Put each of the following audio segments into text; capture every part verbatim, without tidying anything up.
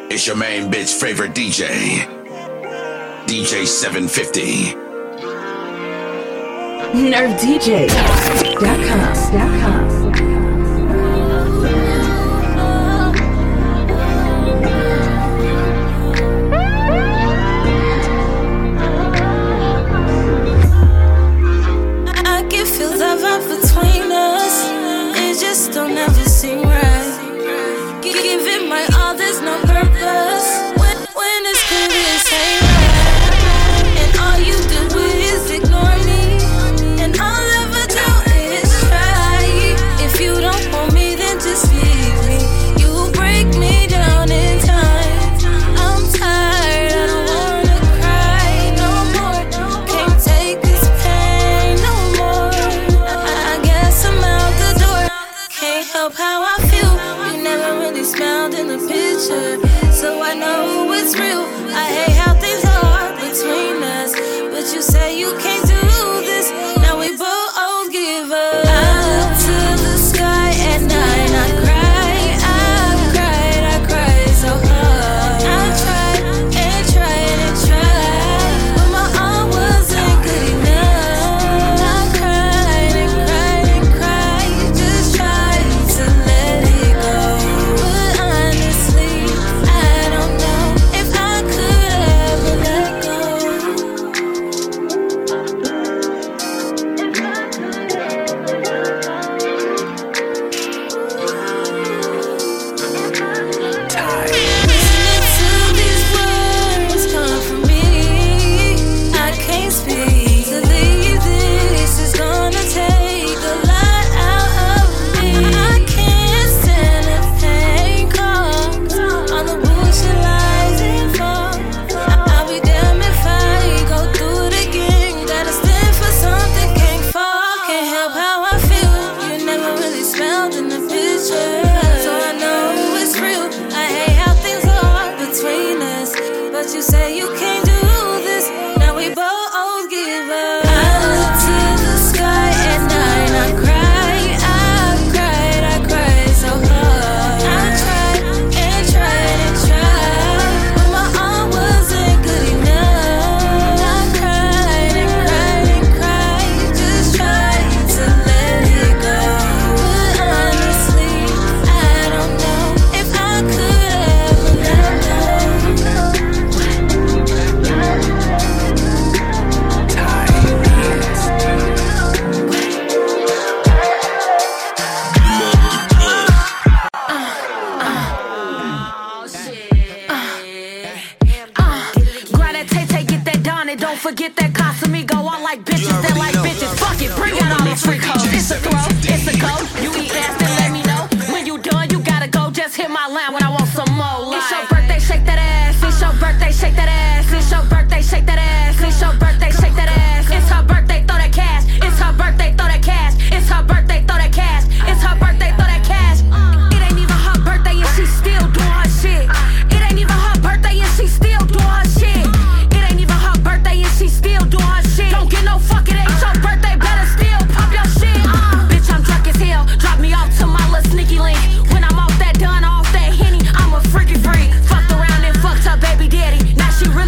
It's your main bitch favorite D J, D J seven fifty. nerve D J dot com. I can feel the vibe between us. It just don't ever seem right. Giving my all, there's no purpose. When, when it's clear, this ain't right. And all you do is ignore me. And all I'll ever do is try. If you don't want me, then just leave me. You break me down in time. I'm tired, I don't wanna cry no more. Can't take this pain no more. I, I guess I'm out the door. Can't help how I feel. You never really smiled in the picture, so I know it's real. I hate how things are between us, but you say you can't do this. Now we both give up. I look to the sky at night. I cry, I cried, I cried so hard. I tried and tried and tried, but my all wasn't good enough. I cried and cried and cried, just tried to let it go. But honestly, I don't know if I could ever let go. Listening to these words come from me, I can't speak. To leave this is gonna take a lot out of me. I can't stand the pain calls, all the bullshit lies involved. I'll be damned if I go through it again. Gotta stand for something, can't fall. Can't help how I feel. You never really smiled in the picture, so I know it's real. I hate how things are between us, but you say you can't do this. Now we both give up. I look to the sky at night. I cry, I cried, I cried so hard. I tried and tried and tried, but my all wasn't good enough. I cried and cried and cried, just tried to let it go. But honestly, I don't know if I could ever let go. Grab that Tay-Tay, get that Donnie. Don't forget that Casamigo. I like bitches that like bitches. Fuck it, bring out all these freak hoes. It's a throw, it's a go. You eat ass, then let me know. When you done, you gotta go. Just hit my line when I want some more. It's your birthday, shake that ass. It's your birthday, shake that ass. It's your birthday, shake that ass. It's your birthday, shake that ass. It's her birthday, throw that cash. It's her birthday, throw that cash. It's her birthday, throw that cash. It's her birthday, throw that cash. It ain't even her birthday and she still doing her shit. It ain't even her birthday and she still doing her shit. It ain't even her birthday and she still doing her shit. Don't get no fuck, it ain't your birthday, better still pop your shit. Uh, bitch, I'm drunk as hell. Drop me off to my little sneaky link. When I'm off that done, off that Henny, I'm a freaky freak. Fucked around and fucked her baby daddy. Now she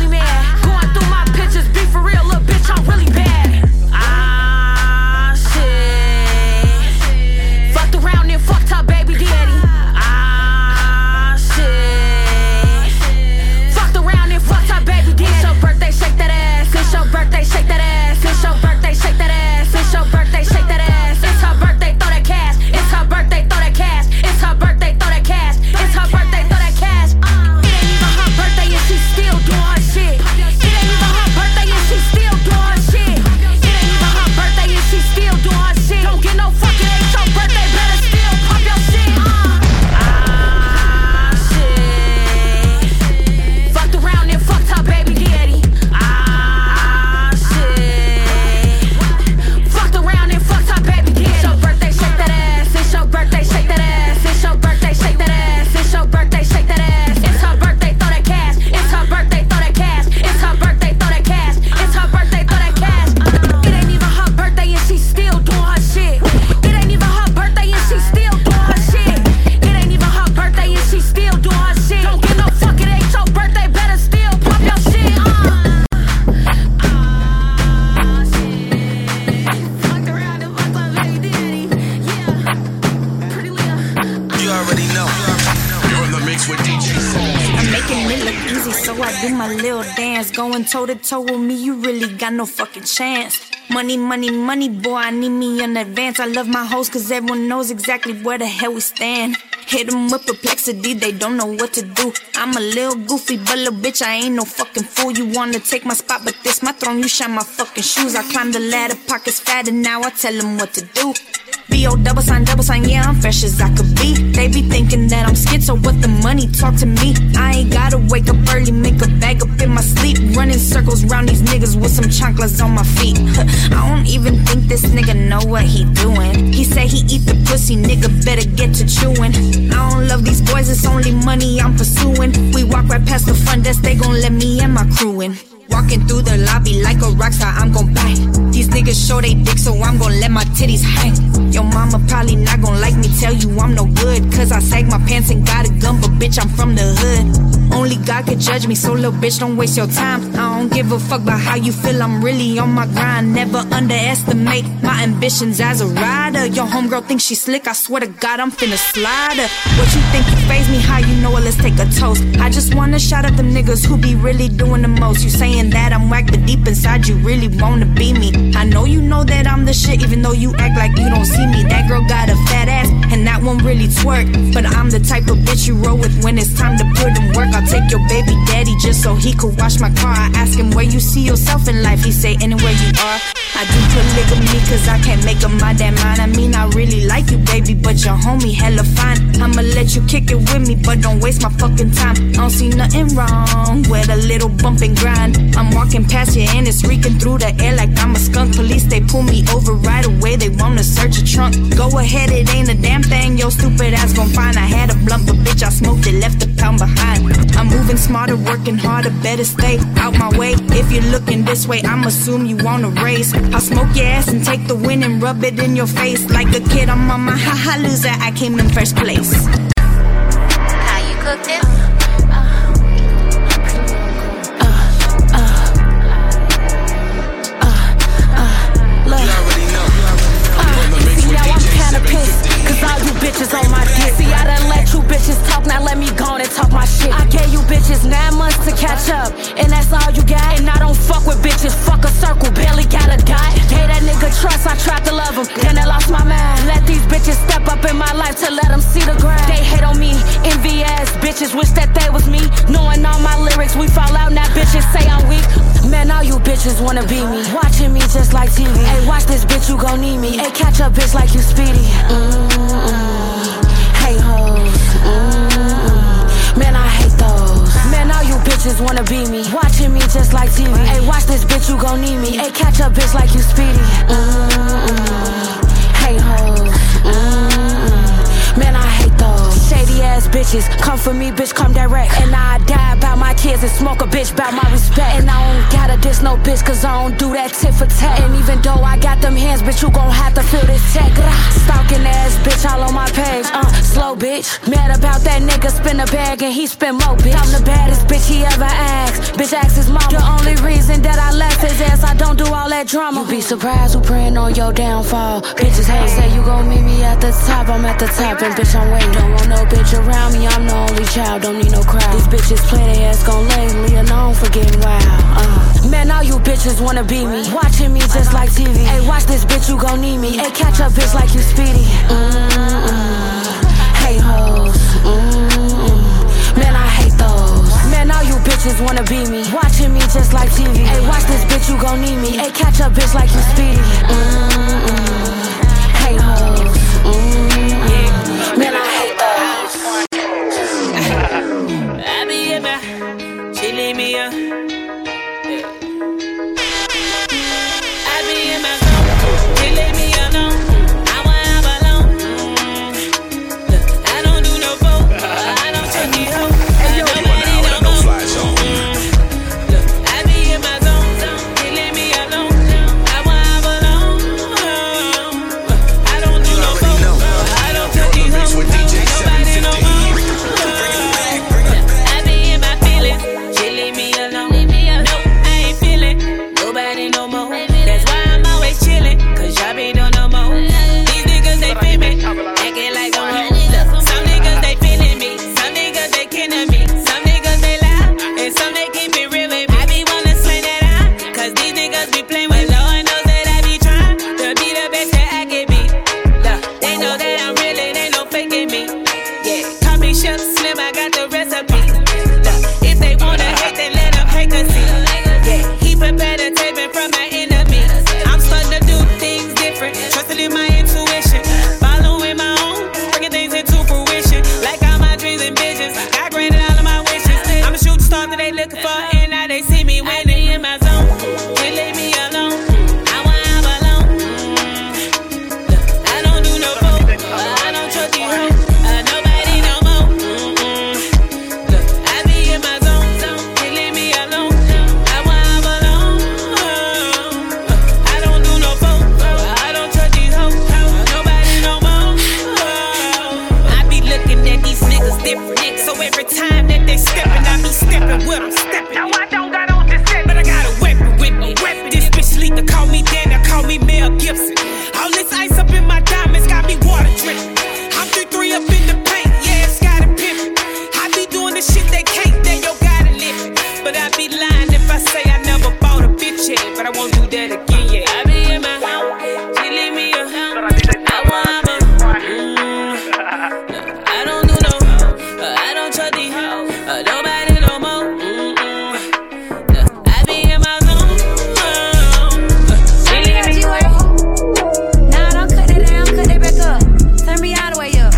already know. You're in the mix with D J seven. I'm making it look easy, so I do my little dance. Going toe to toe with me, you really got no fucking chance. Money, money, money, boy, I need me in advance. I love my hoes cause everyone knows exactly where the hell we stand. Hit them with perplexity, they don't know what to do. I'm a little goofy, but little bitch, I ain't no fucking fool. You wanna take my spot, but this my throne, you shine my fucking shoes. I climb the ladder, pockets fat, and now I tell them what to do. B O double sign, double sign, yeah, I'm fresh as I could be. They be thinking that I'm schizo, but the money talk to me. I ain't gotta wake up early, make a bag up in my sleep. Running circles round these niggas with some chanclas on my feet. I don't even think this nigga know what he doing. He say he eat the pussy, nigga better get to chewing. I don't love these boys, it's only money I'm pursuing. We walk right past the front desk, they gon' let me and my crew in. Walking through the lobby like a rockstar, I'm gon' bang. These niggas show they dick, so I'm gon' let my titties hang. Your mama probably not gon' like me, tell you I'm no good. Cause I sag my pants and got a gun, but bitch, I'm from the hood. Only God could judge me, so little bitch, don't waste your time. I don't give a fuck about how you feel, I'm really on my grind. Never underestimate my ambitions as a rider. Your homegirl thinks she slick, I swear to God, I'm finna slide her. What you think you faze me, how you know it, let's take a toast. I just wanna shout out them niggas who be really doing the most. You saying that I'm whack, but deep inside you really wanna be me. I know you know that I'm the shit, even though you act like you don't see me. That girl got a fat ass, and that one really twerk. But I'm the type of bitch you roll with when it's time to put in work. I'll take your baby daddy just so he could wash my car. I ask him where you see yourself in life, he say anywhere you are. I do polygamy cause I can't make up my damn mind. I mean I really like you baby, but your homie hella fine. I'ma let you kick it with me, but don't waste my fucking time. I don't see nothing wrong with a little bump and grind. I'm walking past you and it's reeking through the air like I'm a skunk. Police, they pull me over right away, they wanna search a trunk. Go ahead, it ain't a damn thing your stupid ass gon' find. I had a blunt, but bitch, I smoked it, left a pound behind. I'm moving smarter, working harder, better stay out my way. If you're looking this way, I'ma assume you wanna race. I'll smoke your ass and take the win and rub it in your face. Like a kid, I'm on my ha-ha loser, I came in first place. How you cooked it? All you bitches on my dick. See, I done let you bitches talk, now let me go on and talk my shit. I gave you bitches nine months to catch up, and that's all you got. And I don't fuck with bitches, fuck a circle, barely got a dot. Gave that nigga trust, I tried to love him, then I lost my mind. Let these bitches step up in my life to let them see the grind. They hate on me, envy ass bitches, wish that they was me. Knowing all my lyrics, we fall out, now bitches say I'm weak. Man, all you bitches wanna be me, watching me just like T V. Hey, watch this bitch, you gon' need me. Hey, catch up bitch like you Speedy. Mm-mm. Hey hoes, mm-mm. Man, I hate those. Man, all you bitches wanna be me, watching me just like T V. Hey, watch this bitch, you gon' need me. Hey, catch up bitch like you Speedy. Mm-mm. Hey hoes, mm-mm. Man, I hate those. Shady ass bitches, come for me, bitch, come direct. And I die about my kids and smoke a bitch about my respect. And I don't gotta diss no bitch, cause I don't do that tit for tat. And even though I got them hands, bitch, you gon' have to feel this tech. Stalking ass bitch all on my page, uh, slow bitch. Mad about that nigga spin a bag and he spin more bitch. I'm the baddest bitch he ever asked, bitch asked his mama. The only reason that I left his ass, I don't do all that drama. You be surprised who praying on your downfall. Bitches hate, say you gon' meet me at the top, I'm at the top. And bitch, I'm waiting, don't want no bitch around me, I'm the only child, don't need no crowd. These bitches play their ass gon' lay, leave alone for getting wild. uh. Man, all you bitches wanna be me, watching me just like T V. Hey, watch this bitch, you gon' need me. Hey, catch up bitch like you Speedy. Mm-mm. Hey hoes, mm-mm. Man, I hate those. Man, all you bitches wanna be me, watching me just like T V. Hey, watch this bitch, you gon' need me. Hey, catch up bitch like you Speedy. Mm-mm. Hey hoes, mm-mm. Man, I hate those. I be in my, she leave me up. I be in my zone, she leave me alone. I want I belong. with them stepping. No, I don't got on this set, but I got a weapon with me. Weapon. This bitch sleep to call me Daniel, call me Mel Gibson. All this ice up in my diamonds got me water dripping. I'm three three up in the paint, yeah, it's got it pimpin'. I be doing the shit they can't, then yo gotta live it. But I be lying if I say I never bought a bitch yet, but I won't do that again yet. I be in my house, she leave me a house. I want her. Mm, I don't do no, uh, I don't trust these hoes, uh, nobody no more. Mm-mm. I be in my zone. Uh, she leave me. Nah, don't cut that down, cut that back up. Turn me all the way up.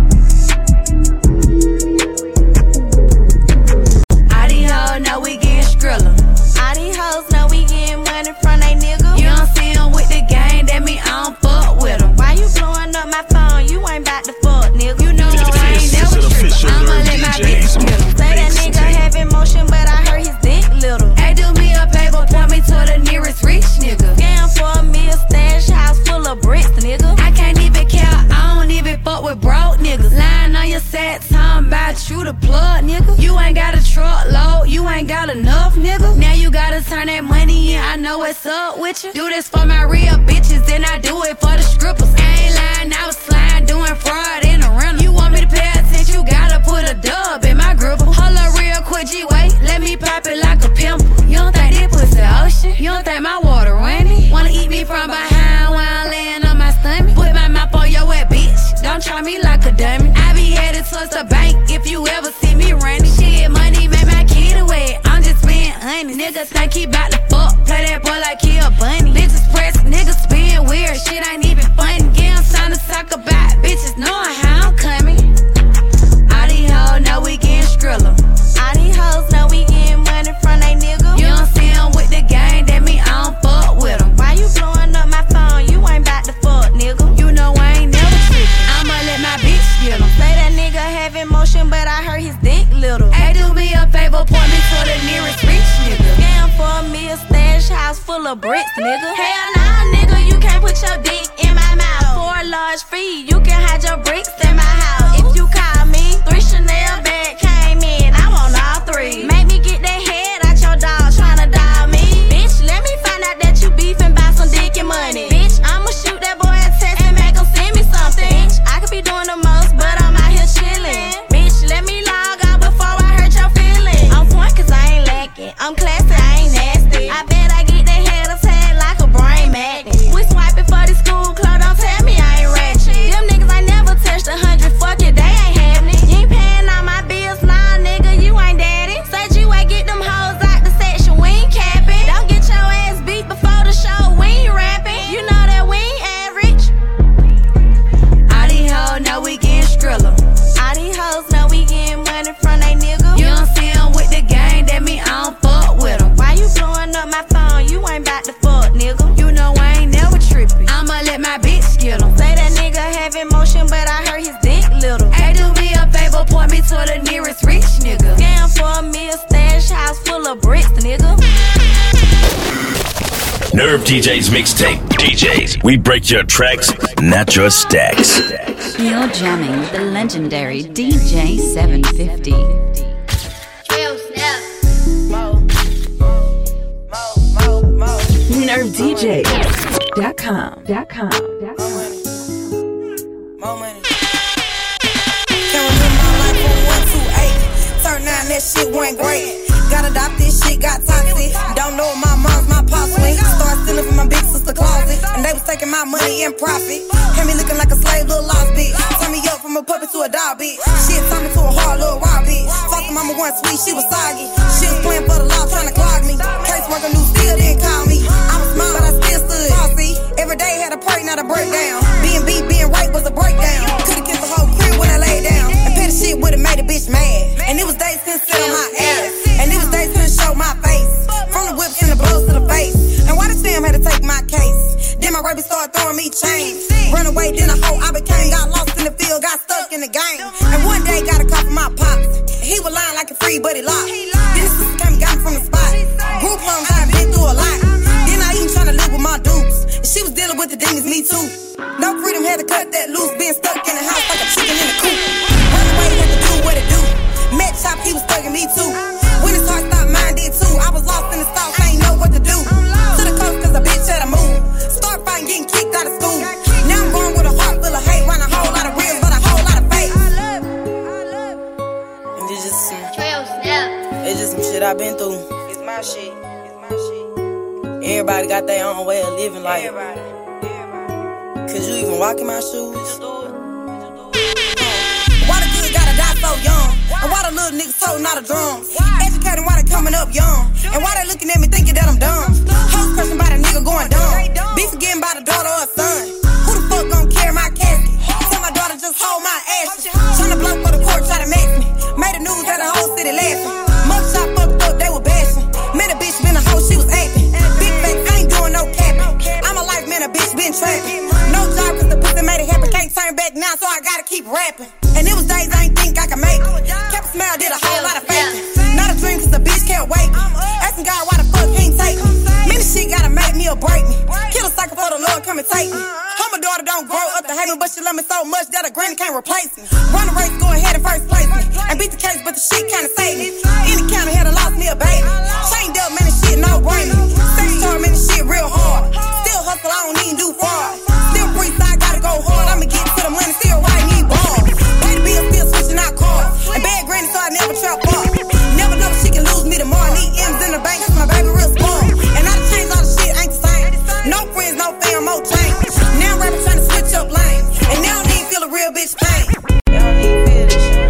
All these hoes know we getting skrilla. All these hoes know we getting money from they nigga. You don't see them with the gang, that mean I don't fuck with them. Why you blowing up my phone? You ain't bout to fuck, nigga. You know I ain't never trippin'. I'ma let my bitch get him. Say that nigga have emotion, but I heard his dick little. Hey, do me a paper, point me to the nearest rich nigga. Scam for me a stash house full of bricks, nigga. I can't even count, I don't even fuck with broke niggas. Lying on your set, talking about you the plug, nigga. You ain't got a truckload, you ain't got enough, nigga. Now you gotta turn that money in, I know what's up with you. Do this for my real bitches, then I do it for the strippers. I ain't lying, I was sliding, doing fraud in the rental. You want me to pay attention, you gotta put a dub in my gripper. Hold up real quick, G, wait, let me pop it like a pimple. You don't think this pussy ocean? You don't think my water running? Wanna eat me from behind while I'm laying on my stomach? Put my mouth on your wet bitch, don't try me like a dummy. I be headed towards the bank if you ever see me running. Shit, money make my kid away, I'm just being honest. Niggas think he bout to fuck, play that boy like he a bunny. Bitches press, niggas being weird, shit ain't even funny. Get him time to talk about bitches knowing how I'm coming. All these hoes know we getting skrilla. All these hoes know we getting money from they nigga. You don't see them with the gang, that mean I don't fuck with them. Why you blowing up my phone? You ain't bout to fuck, nigga. You know I ain't never trippin'. I'ma let my bitch get him. Say that nigga have emotion, but I heard his dick little. Hey, do me a favor, point me to the nearest rich nigga. Scam for me a stash house full of bricks, nigga. Hell nah, nigga, you can't put your dick in my mouth. For a large fee, you can hide your bricks in my house. If you call me, three Chanel bag came in, I want all three. Make me get that head out your dog, tryna dog me. Bitch, let me find out that you beefing by some dick and money. Bitch, I'ma shoot that boy a text and make him send me something. Bitch, I could be doing the most, but I'm out here chillin'. Bitch, let me log out before I hurt your feelings. I'm point cause I ain't lacking, I'm classy, I ain't nasty. I bet I get that head of tag like a brain magnet. We swiping for the school clothes, don't tell me I ain't ratchet. Them niggas ain't never touched a hundred, fuck it, they ain't having it. You ain't paying all my bills, nah nigga, you ain't daddy. Said you ain't get them hoes out the section, we ain't capping. Don't get your ass beat before the show, we ain't rapping. You know that we ain't average. All these hoes know we getting skrilla. All these hoes know we getting money from they nigga. You don't see them with the gang, that mean I don't fuck with them. Why you blowing up my phone? You ain't bout to fuck, nigga. You know I ain't never trippin'. I'ma let my bitch get him. Say that nigga have emotion, but I heard his dick little. Hey, do me a favor, point me to the nearest rich nigga. Scam for me a stash house full of bricks, nigga. Nerve D Js mixtape. D Js, we break your tracks, not your stacks. You're jamming with the legendary D J seven fifty. nerve D J dot com. Dot com. Dot com. More money. Can't remember my life from one two eight. Turn nine, that shit went great. Got adopt this shit, got toxic. Don't know my mom's, my pops went. Start stealing from my big sister closet. And they was taking my money in profit. Had me looking like a slave, little lost bitch. Turn me up from a puppet to a dog bitch. Shit turned me to a hard little wild bitch. Fuck mama one sweet, she was soggy. She was playing for the law, trying to clog me. Case worker knew still didn't call me. I was smart, but I still stood. Saucy. Every day had a break, not a breakdown. Being beat, being raped was a breakdown. Could've kissed the whole crib when I lay down. And petty shit would've made a bitch mad. And it was days couldn't sit on my ass. And it was days couldn't show my face. From the whips and the blows to the face. And why the Sam had to take my case? Then my rapist started throwing me chains. Run away, then a hoe I became. Got lost in the field, got stuck in the game. And one day got a call from my pops. He was lying like a free, but he locked. Then the sister came and got me from the spot. Group homes, I've been through a lot. Then I even trying to live with my dupes. And she was dealing with the demons, me too. No freedom, had to cut that loose. Being stuck in the house like a chicken in a coop. Run away, had to do what it do. Met Chop, he was thugging me too. When his heart It's just some shit I've been through. It's my shit. It's my shit. Everybody got their own way of living life. Everybody. Everybody. Could you even walk in my shoes? Could you do it? Why the good gotta die so young? And why the little niggas so not a drum? Educated, why they coming up young? And why they looking at me thinking that I'm dumb? Hoes crushing by the nigga going dumb. Be forgetting by the daughter or son. Who the fuck gon' carry my casket? Tell my daughter just hold my ashes. Tryna block for the court, try to make me. Made the news that the whole city laughing. Mother shot fucked up, they were bashing. Met a bitch, been a hoe, she was acting. Big fake, I ain't doing no capping. I'm a life man, a bitch been trapping. No job cause the pussy made it happen. Can't turn back now, so I gotta keep rapping. And it was days I ain't think I could make it. Kept a smile, did a whole lot of faking. Not a dream cause the bitch can't wait. Asking God why the fuck he ain't take me. Many shit gotta make me or break me. Kill a cycle for the Lord, come and take me. How my daughter don't grow up to hate me, but she love me so much that a granny can't replace me. Run the race, go ahead and first place me. And beat the case, but the shit kinda saved me. Any county had a lost me a baby. Chained up, man, the shit no brainer. Sex charm, man, the shit real hard. Still hustle, I don't even do fraud. Still breathe, I gotta go hard. I'ma get to the money, still writing these bars. Pay the bill, still switching out cars. And bad granny, so I never trap up. Never know she can lose me tomorrow. Need M's in the bank, cause my baby real small. And I done changed all the shit, ain't the same. No friends, no fam, no change. Now rapping trying to switch up lanes. And now I don't even feel a real bitch pain. They don't even feel this shit.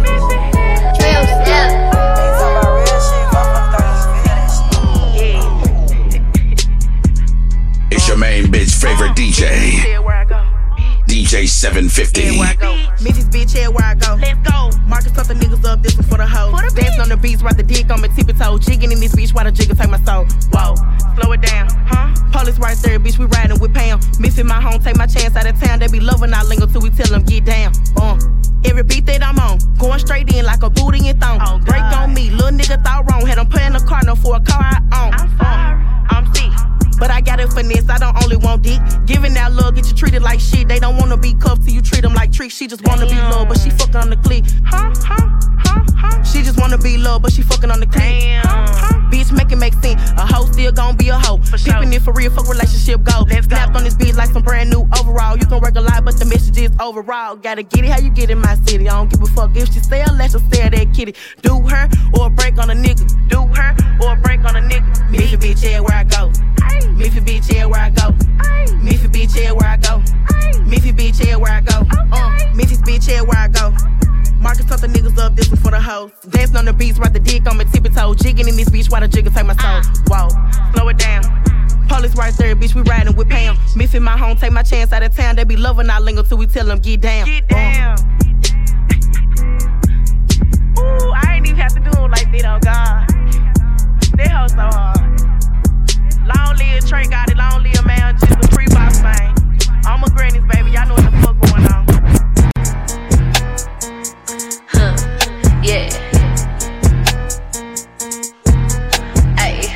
Trail step. They talk about real shit, motherfuckers don't even feel that shit. It's your main bitch favorite D J. D J seven fifty. Memphis bitch, yeah, where I go. Let's go. Marcus up the niggas up, this one for the hoe. Dancing on the beats, ride the dick on my tippy toe. Jigging in this bitch, while the jigger take my soul. Whoa, slow it down, huh? Police right there, bitch, we riding with Pam. Memphis my home, take my chance out of town. They be loving our lingo till we tell them get down. Uh, every beat that I'm on, going straight in like a booty and thong. Oh, break on me, little nigga thought wrong. Had them playing the car, no for a car I own. I'm sorry, uh, I'm sick. But I got a finesse, I don't only want dick. Giving that love, get you treated like shit. They don't wanna be cuffed till you treat them like tricks. She just wanna be loved, but she fucking on the click. Huh, huh, huh, huh. She just wanna be loved, but she fucking on the click. Huh, huh. Bitch, make it make sense. A hoe still gon' be a hoe. Pippin' it for real, fuck relationship go. Snapped on this bitch like some brand new overall. You can work a lot, but the message is overall. Gotta get it how you get in my city. I don't give a fuck if she sell, let her sell that kitty. Do her or break on a nigga. Do her or break on a nigga. Memphis bitch, yeah, where I go. Memphis bitch, yeah, where I go. Memphis bitch, yeah, where I go. Memphis bitch, yeah, where I go. Uh, Memphis bitch, yeah, where I go. Marcus told the niggas up, this one for the hoes. Dancing on the beats, ride the dick on my tippy toe. Jigging in this bitch, while the jigger take my soul. Whoa, slow it down. Police right there, bitch, we riding with Pam. Memphis my home, take my chance out of town. They be loving our lingo till we tell them get down. Get down. Uh. Ooh, I ain't even have to do it like that, oh God. That hoe so hard. Long live Trey, got it, long live man, just a free box thing. I'm a granny's baby, y'all know what the fuck going on. Huh, yeah. Ayy.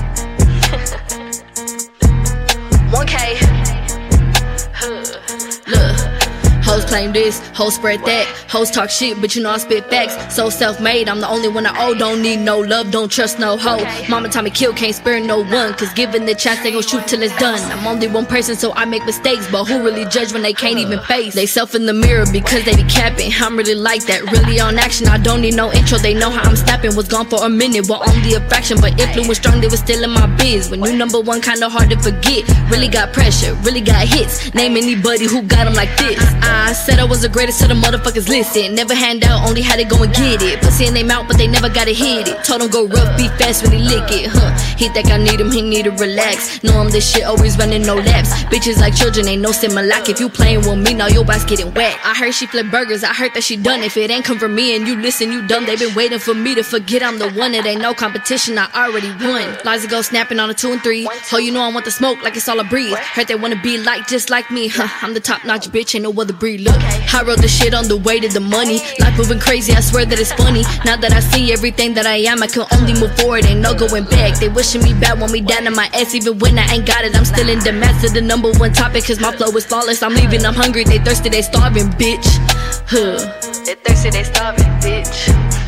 one K. Huh. Look. Hoes claim this, hoes spread that. Hoes talk shit, but you know I spit facts. So self-made, I'm the only one I owe. Don't need no love, don't trust no hoe. Mama taught me kill, can't spare no one. Cause given the chance, they gon' shoot till it's done. I'm only one person, so I make mistakes. But who really judge when they can't even face? They self in the mirror because they be capping. I'm really like that, really on action. I don't need no intro, they know how I'm snapping. Was gone for a minute, well only a fraction. But influence strong, they was still in my biz. When you number one, kinda hard to forget. Really got pressure, really got hits. Name anybody who got them like this. I said I was the greatest, so the motherfuckers listen. Never hand out, only had to go and get it. Pussy in they mouth, but they never gotta hit it. Told him go rough, be fast when he lick it. Huh, he think I need him, he need to relax. Know I'm this shit, always running no laps. Bitches like children, ain't no Similac. If you playing with me, now your boss getting wet. I heard she flip burgers, I heard that she done. If it ain't come from me and you listen, you dumb. They been waiting for me to forget I'm the one. It ain't no competition, I already won. Liza go snapping on a two and three. Oh, you know I want the smoke like it's all I breathe. Heard they wanna be like, just like me. Huh, I'm the top notch bitch, ain't no other breed. Look, I wrote the shit on the way to the money. Life moving crazy, I swear that it's funny. Now that I see everything that I am, I can only move forward, ain't no going back. They wishing me bad, want me down in my ass. Even when I ain't got it, I'm still in the master. The number one topic, cause my flow is flawless. I'm leaving, I'm hungry, they thirsty, they starving, bitch. Huh. They thirsty, they starving, bitch.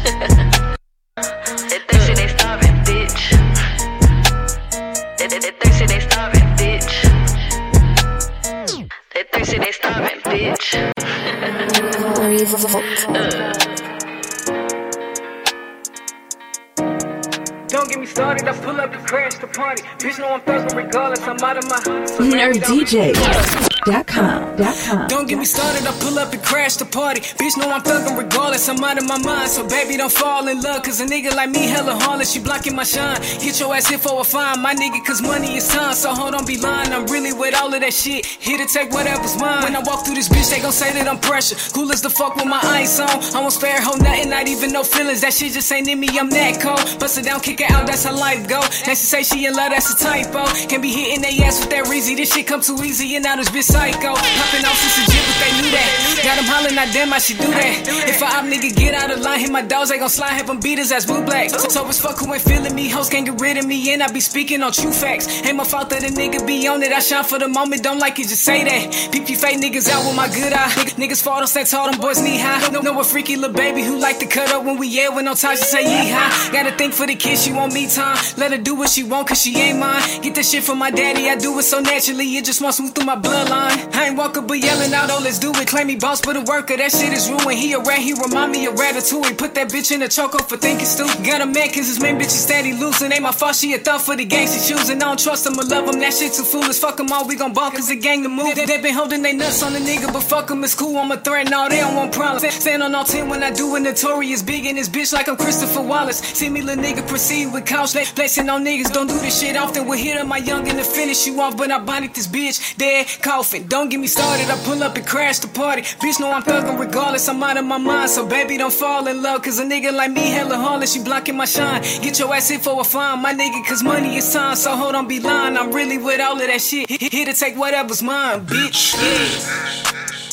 They thirsty, they starving, bitch. They, they, they thirsty, they starving, bitch. They thirsty, they starving, bitch. uh. Don't get me started, I pull up to crash the party. Bitch, know I'm thuggin' regardless, I'm out of my. Nerd D J dot com. Don't get me started, I pull up and crash the party. Bitch, know I'm thuggin' regardless, I'm out of my mind. So baby, don't fall in love, cause a nigga like me hella harlot, she blocking my shine. Get your ass hit for a fine, my nigga, cause money is time. So hold on, be lying, I'm really with all of that shit. Here to take whatever's mine. When I walk through this bitch, they gon' say that I'm pressure. Cool as the fuck with my ice on. I won't spare her nothing, not even no feelings. That shit just ain't in me, I'm that cold. Bust it down, kick it out, that's how life go. Now she say she in love, that's a typo. Can't be hitting they ass with that reezy. This shit come too easy, and now this bitch psycho. Popping off since the gym, but they knew that. Got them hollering, not damn, I should do that. If I op nigga get out of line, hit my dogs, they gon' slide, have them beat his ass blue black. So, so it's fuck who ain't feeling me, hoes can't get rid of me, and I be speaking on true facts. Ain't my fault that a nigga be on it, I shine for the moment, don't like it, just say that. P P fake niggas out with my good eye. Niggas, niggas fall on sex, all them boys knee high. Know, know a freaky little baby who like to cut up when we yell, when no time she say yee-haw. Gotta think for the kid, she want me time. Let her do what she want, cause she ain't mine. Get that shit from my daddy, I do it so naturally, it just wants smooth through my bloodline. I ain't walking but yelling out, oh let's do it. Claim me boss but a worker, that shit is ruined. He a rat, he remind me of Ratatouille. Put that bitch in a choke for thinking stupid. Got a man cause his main bitch is steady losing. Ain't my fault, she a thought for the gang she choosing. I don't trust him or love him, that shit too foolish. Fuck them all, we gon' ball cause the gang to move. They, they been holding they nuts on the nigga, but fuck them, it's cool, I'm a threat, no, they don't want problems. Stand on all ten when I do a notorious big in this bitch like I'm Christopher Wallace. See me little nigga proceed with couch, blessing on niggas, don't do this shit often. We'll hit on my youngin' to finish you off, but I bonded this bitch, dead coffin. Don't get me started, I pull up and crash the party. Bitch know I'm thuggin' regardless, I'm out of my mind. So baby don't fall in love, cause a nigga like me hella harlot, she blocking my shine. Get your ass hit for a fine, my nigga, cause money is time. So hold on, be lying, I'm really with all of that shit. Here to take whatever's mine, bitch, yeah.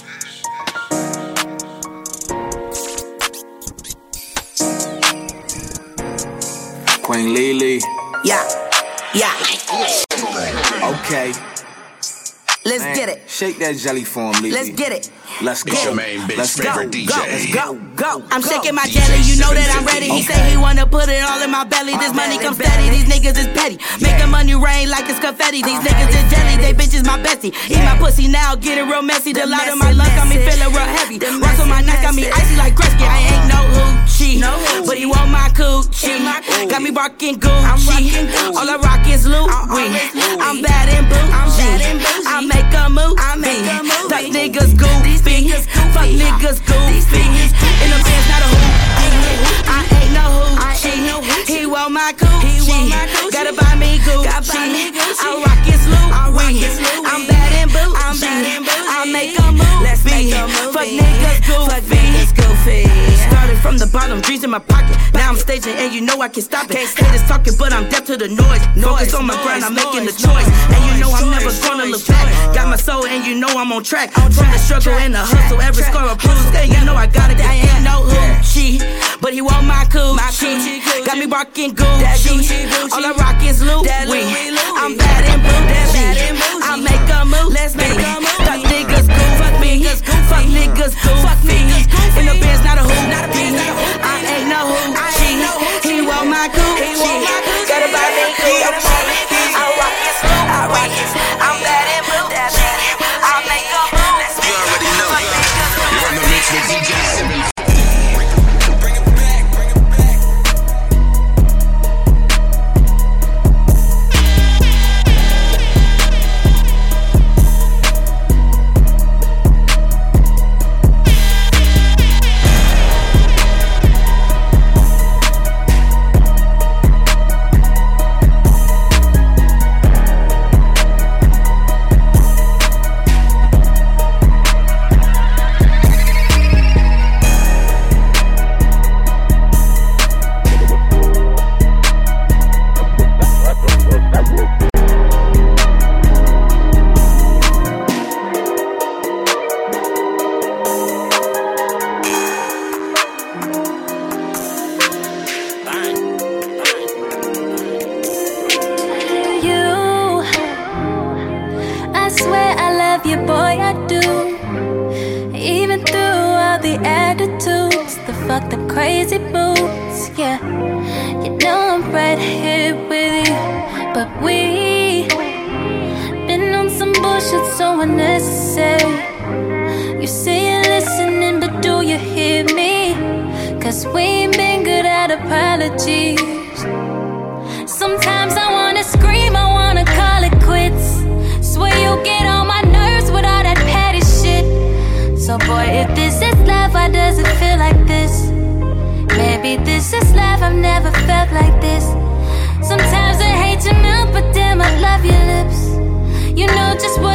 Queen Lily. Yeah, yeah. Okay. Let's Man, get it. Shake that jelly for him, Lily. Let's get it. Let's go. It's your main bitch Let's favorite go. D J. Go, let's go, go. I'm go. shaking my D J jelly, you know that I'm ready. He Okay. say he wanna put it all in my belly. This money come steady, these niggas is petty. Making money rain like it's confetti. These niggas is jelly, they bitches my bestie. Eat my pussy now, get it real messy. The lot of my lungs got me feeling real heavy. Rocks on my neck got me icy like Gretzky. I ain't no hoochie, but he want my coochie. Got me barking Gucci. All I rock is Louis. I'm bad and bougie. I make a move. Fuck niggas goofy. Fuck niggas goofy. In the bands, not a hoopie. I ain't no hoochie. He want my coochie. Gotta buy me Gucci. I rock his Louis. I'm bad and bougie. I make a move. Let's make a move. Fuck niggas goofy. Started from the bottom, dreams in my pocket. Now I'm staging and you know I can stop it. Haters talking, but I'm deaf to the noise. Focus on my grind, I'm making the choice. And you know I'm never gonna look back. Got my soul and you know I'm on track. From the struggle and the hustle, every score a bruise. And you know I gotta get I ain't no hoochie, but he want my coochie. Got me barking Gucci. All I rock is Louis. I'm bad and bougie. I make a move. Let's make a move. Fuck niggas goofy. Fuck me. Fuck niggas goofy. In the bands, not a hoopie. I ain't no hoochie. He want my coochie. Gotta buy me Gucci. I rock his Louis. I rock his. I'm bad and bougie. I make a move. You already know. You're in the mix with D J seven.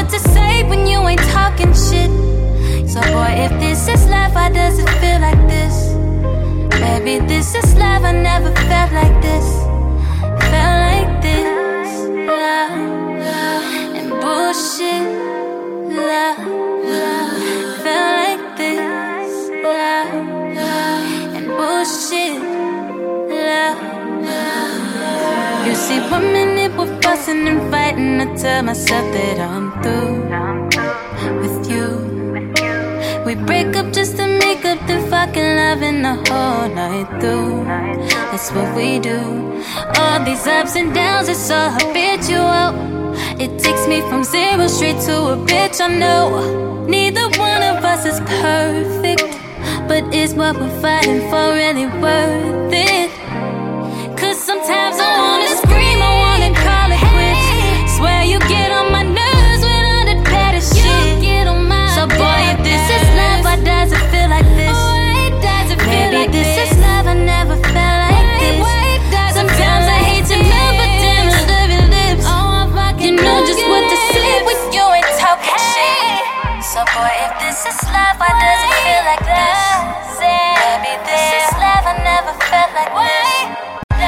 what to say when you ain't talking shit. So boy, if this is love, why does it feel like this? Maybe this is love, I never felt like this. Felt like this. Love, love, and bullshit. Love, love, felt like this. Love, love, and bullshit. Love, love. You see, one minute we're fussing and fighting, I tell myself that I'm through with you. We break up just to make up the fucking loving the whole night through. That's what we do. All these ups and downs, it's so habitual. It takes me from zero straight to a bitch, I know. Neither one of us is perfect, but is what we're fighting for really worth it? Cause sometimes I wanna scream, I wanna call it quits. Swear you get on my nerves with all that petty shit. So boy, if this is love, why does it feel like this? Maybe this is love, I never felt like this. Sometimes I hate to love, but damn, I love your lips. You know just what to say when you ain't talking shit. So boy, if this is love, why does it feel like this? Maybe this is love, I never felt like this.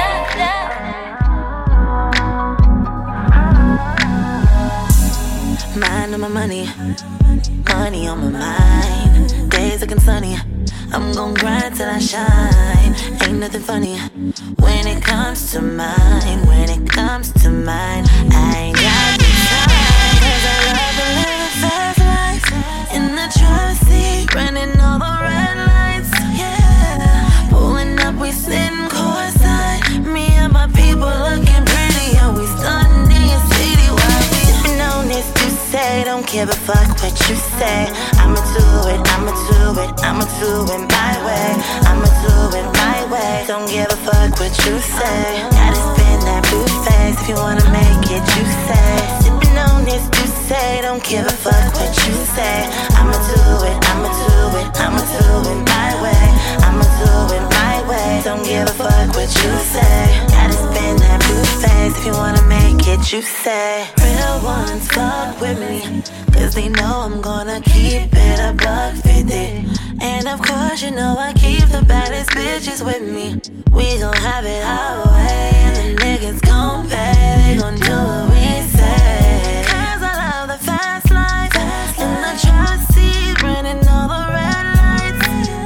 Mind on my money, money on my mind. Days looking sunny, I'm gon' grind till I shine. Ain't nothing funny when it comes to mine. When it comes to mine, I ain't got the time. Cause I love to live a fast life in the driver's seat, running all the red lights. Yeah, pulling up, we sitting courtside. Me and my people looking pretty, and we stunning in your city while we known this to say. Don't give a fuck what you say. I'ma do it, I'ma do it, I'ma do it my way. I'ma do it my way. Don't give a fuck what you say. Gotta spin that blue face if you wanna make it, you say. Sipping on this to say. Don't give a fuck what you say. I'ma do it, I'ma do it, I'ma do it my way. I'ma do it my way. Don't give a fuck what you say. Gotta spin that blue face if you wanna make it, you say. Real ones fuck with me, cause they know I'm gonna keep it a buck fifty. And of course you know I keep the baddest bitches with me. We gon' have it our way, and the niggas gon' pay. They gon' do what we say. Cause I love the fast life, in the driver's seat, running all the red lights.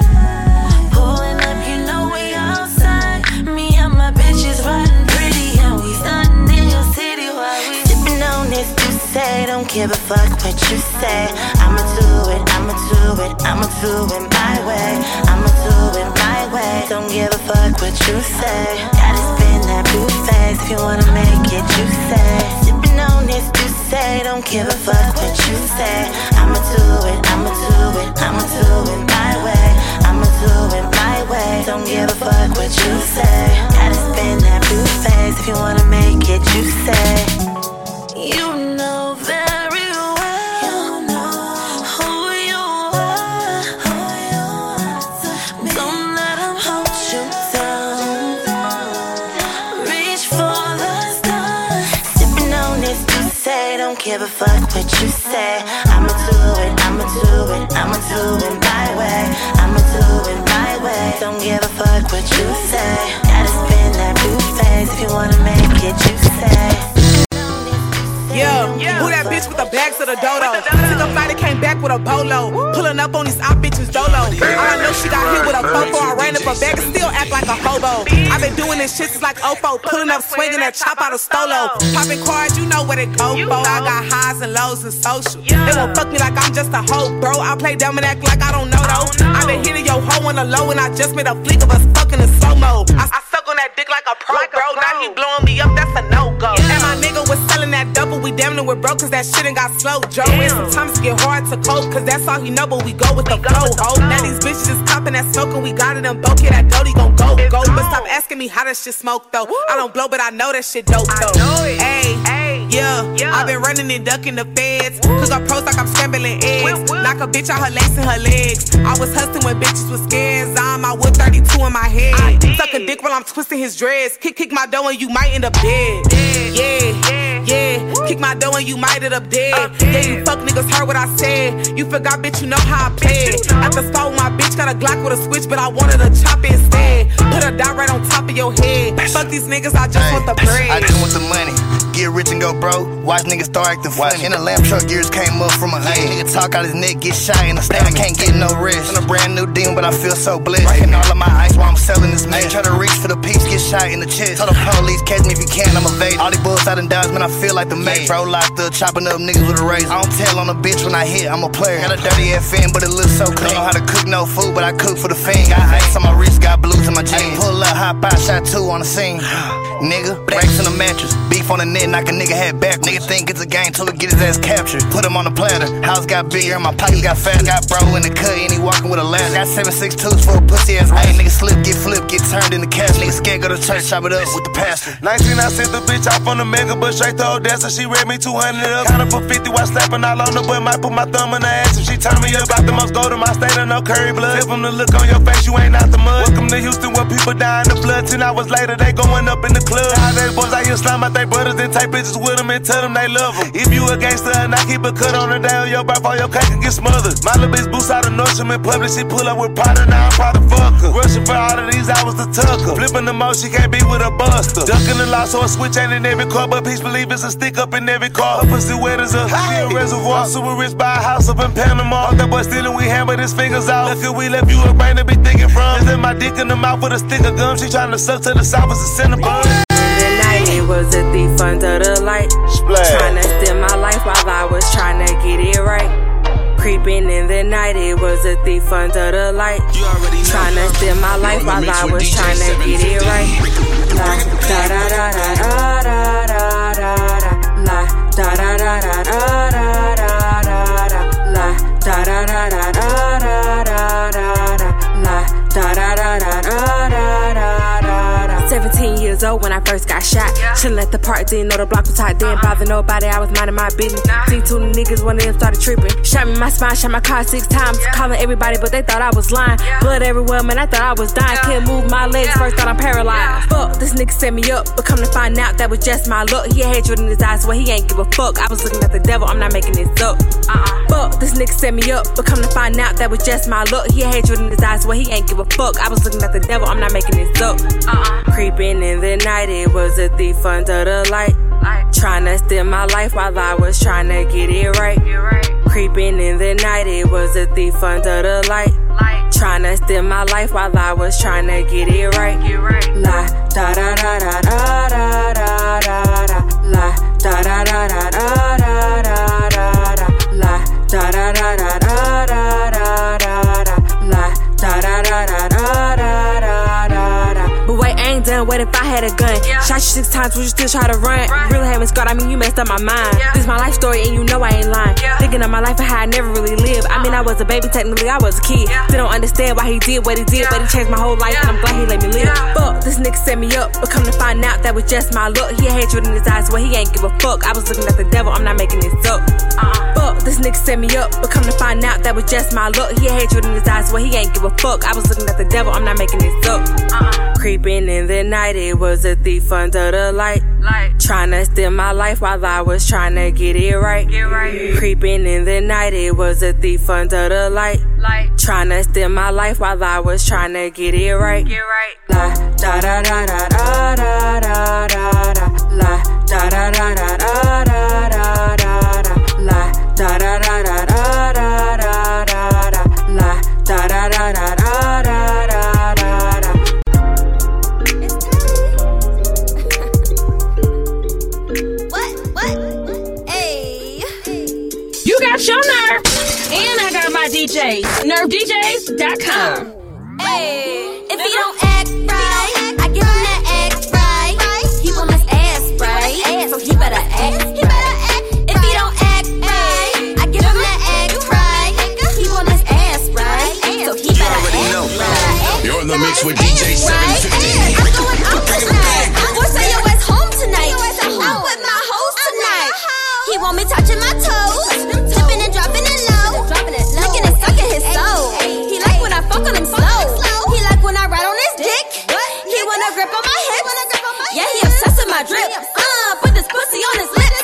Pulling up, you know we outside. Me and my bitches riding pretty, and we stunning in your city while we sipping on this to say. Don't give a fuck what you say. I'ma do it, I'ma do it, I'ma do it my way. I'ma do it my way. Don't give a fuck what you say. Gotta spin that blue face if you wanna make it, you say. Sipping on this to say. Don't give a fuck what you say. I'ma do it, I'ma do it, I'ma do it my way. I'ma do it my way. Don't give a fuck what you say. Gotta spin that blue face if you wanna make it, you say. You know very well, you know who you are. Don't let them hold you down. Reach for the stars. Sipping on this to say. Don't give a fuck what you say. I'ma do it, I'ma do it, I'ma do it my way. I'ma do it my way. Don't give a fuck what you say. Gotta spin that blue face if you wanna make it, you say. Yeah, yeah, who that bitch with the bags of the dodo? Took a flight and came back with a bolo. Pulling up on these op bitches dolo. All I know, she got hit with a fofo. I ran up a bag and still act like a hobo. I been doing this shit since like Ofo. Pulling up, swinging that chop out of Stolo. Popping cards, you know where they go for. I got highs and lows and social. They won't fuck me like I'm just a hoe, bro. I play dumb and act like I don't know though. I been hitting your hoe on the low and I just made a flick of us fucking in slow mo. I, I suck on that dick like a pro, bro. Now he blowing me up, that's a no go. And my nigga was selling that double. We damn near we're broke cause that shit ain't got slow, Joe. And sometimes it get hard to cope cause that's all he know, but we go with the flow, ho. Now these bitches is copping that smoke and we got it in both. Yeah, that doty gon' go, go. But stop asking me how that shit smoke though. I don't blow, but I know that shit dope though. Ayy, yeah, yeah. I been running and ducking the feds. Cause I pros like I'm scrambling eggs. Knock a bitch out her lace and her legs. I was hustling when bitches was scared. I'm my wood thirty-two in my head. Suck a dick while I'm twisting his dreads. Kick, kick my dough and you might end up dead. Yeah, yeah. Yeah, kick my door and you might it up dead. Yeah, you fuck niggas heard what I said. You forgot, bitch, you know how I play. At the store, my bitch got a Glock with a switch, but I wanted to chop it instead. Put a dot right on top of your head. Fuck these niggas, I just want the bread. I just want the money. Get rich and go broke. Watch niggas start acting funny. In a lamp truck, years came up from a honey. Nigga talk out his neck, get shot in the stomach. I can't get no rest. I'm a brand new demon, but I feel so blessed. Hitting all of my ice while I'm selling this mess. Try to reach for the peeps, get shot in the chest. Tell the police, catch me if you can, I'm evading. All these bulls out and dodge, man, I feel like the mate. Bro locked up, chopping up niggas with a razor. I don't tell on a bitch when I hit, I'm a player. Got a dirty F N, but it looks so clean. Don't know how to cook no food, but I cook for the fame. Got ice on my wrist, got blues in my jeans. Pull up, hop out, shot two on the scene. Nigga, racks in the mattress. Beef on the net, knock a nigga head back. Nigga think it's a game till he get his ass captured. Put him on the platter. House got bigger and my pockets got fat. Got bro in the cut and he walking with a ladder. Got seven six twos for a pussy ass ring. Nigga slip, get flipped, get turned into cash. Nigga scared, go to church, chop it up with the pastor. nineteen, I sent the bitch off on the mega, but straight to Odessa. She read me two hundred up. Counter for fifty while slapping all on the butt. Might put my thumb in her ass if she turn me up. Got the most gold in my state and no curry blood. Tip them the look on your face, you ain't out the mud. Welcome to Houston where people die in the flood. Ten hours later, they going up in the club. Nowadays, boys out here slime out they brothers and take pictures with them and tell them they love them. If you a gangster and I keep a cut on her down, your birth or your cake can get smothered. My little bitch boots out of Nordstrom in public. She pull up with Potter, now I'm proud to fuck her. Rushing for all of these hours to tuck her. Flipping the most, she can't be with a buster. Ducking the law, so a switch ain't in every car. But peace believe it's a stick up in every car. Her pussy wet as a hey. reservoir. Super rich by a house up in Panama. All that boy stealing, we hammered his fingers out. Look at we left you a brain to be thinking from. Is in my dick in the mouth with a stick of gum. She trying to suck to the south as a cinnamon. It was a thief under the light. Trying to steal my life while I was trying to get it right. Creeping in the night, it was a thief under the light. Trying to steal my life while I was trying to get it right. La da da da da da da da da. La da da da da da da da da. La da da da da da da da da. La da da da da da da da. Seventeen years old when I first got shot. Chillin' at the park, didn't know the block was hot. Didn't bother nobody, I was minding my business. See two niggas, one of them started tripping. Shot me in my spine, shot my car six times. Calling everybody, but they thought I was lying. Blood everywhere, man, I thought I was dying. Couldn't move my legs, first thought I'm paralyzed. Fuck, this nigga set me up, but come to find out that was just my luck. He had hatred in his eyes, well he ain't give a fuck. I was looking at the devil, I'm not making this up. Uh-uh. Fuck, this nigga set me up, but come to find out that was just my luck. He had hatred in his eyes, well he ain't give a fuck. I was looking at the devil, I'm not making this up. Uh-uh. Creeping in the night, it was a thief under the light. Trying to steal my life while I was trying to get it right. Creeping in the night, it was a thief under the light. Trying to steal my life while I was trying to get it right. La da da da da da da da da da. La da da da da da da da da. La da da da da da da da da. La da da da da da da da. But wait, I ain't done. What if I had a gun? Shot you six times, would you still try to run? Really haven't scarred, I mean you messed up my mind. This my life story and you know I ain't lying. Thinking of my life and how I never really lived. I mean I was a baby, technically I was a kid. Still don't understand why he did what he did, but he changed my whole life and I'm glad he let me live. Fuck, this nigga set me up, but come to find out that was just my luck. He had hatred in his eyes, well he ain't give a fuck. I was looking at the devil, I'm not making this up. Uh-uh. Fuck, this nigga set me up, but come to find out that was just my luck. He had hatred in his eyes, well he ain't give a fuck. I was looking at the devil, I'm not making this up. Uh-uh. Creeping in the night, it was a thief under the light. Trying to steal my life while I was trying to get it right. Creeping in the night, it was a thief under the light. Trying to steal my life while I was trying to get it right. La da da da da da da da da. La da da da da da da da da. La da da da da da da da da. La da da da da da da da. You got your nerve, and I got my D Js. nerve D Js dot com. Hey, if he don't act right, I give him that act right. He want his ass right, so he better act. He better act. If he don't act right, I give him that act right. He want his ass right, so he better act right. You're in the mix with D J seven fifty. I'm going out tonight. Or say your ass home tonight. I'm with my host tonight. He want me touching my toes, dipping and dropping it low, licking and sucking his soul. He like when I fuck on him slow. He like when I ride on his dick. He wanna grip on my hips. Yeah, he obsessed with my drip. Uh, put this pussy on his lips.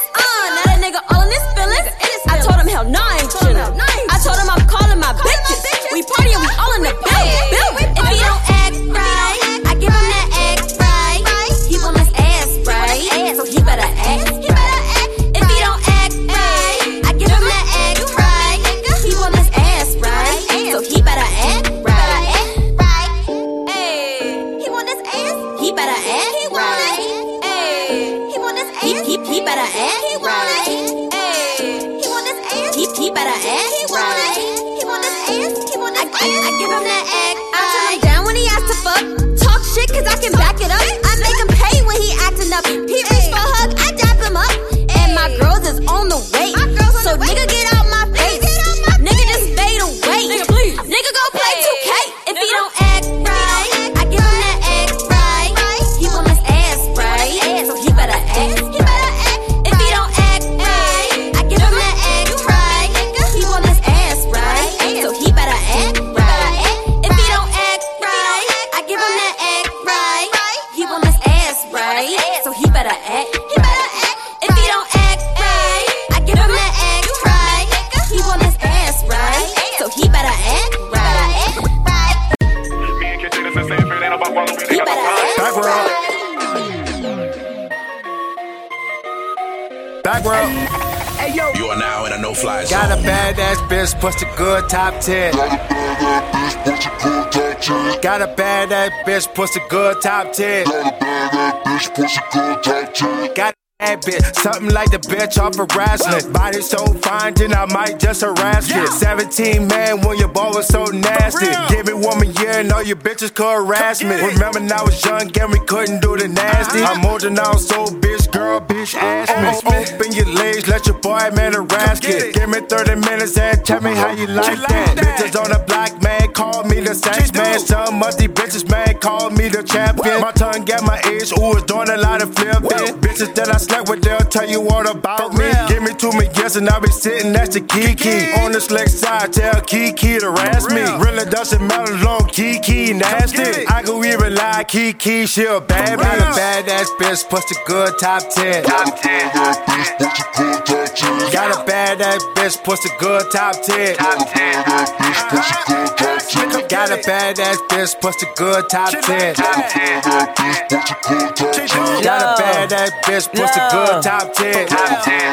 give him that act right. He want his ass right, so he better act. He better act. If he don't act right, I give him that act right. He want his ass right, so he better act right. He better act right. Back world. Hey, yo. You are now in a no-fly zone. Got a badass bitch, push the good top ten. Got a badass bitch, push the good top ten. Got that bitch, something like the bitch off of wrestling. Body so fine, then I might just harass it. seventeen man when your ball was so nasty. Give me one more year and all your bitches could harass me. Remember when I was young and we couldn't do the nasty. I'm older now, so bitch, girl, bitch, ask me. Open your legs, let your boy man harass it. Give me thirty minutes and tell me how you like that. Bitches on the block, man, call me the sex man. Some of these bitches, man, call me the champion. My tongue got my age, ooh, it's doing a lot of flipping. Bitches that I slept with, they'll tell you all about me. Give me two me yes and I'll be sitting next to Kiki. On the slick side, tell Kiki to harass me. Really doesn't matter long, Kiki nasty. I go even lie, Kiki, she a bad bitch. A badass bitch, push the good top ten. Top ten. Got a badass bitch, push the good top ten. Top ten. Got a badass bitch, push the good top ten. Top ten. Got a badass bitch, push the good top ten. Top ten.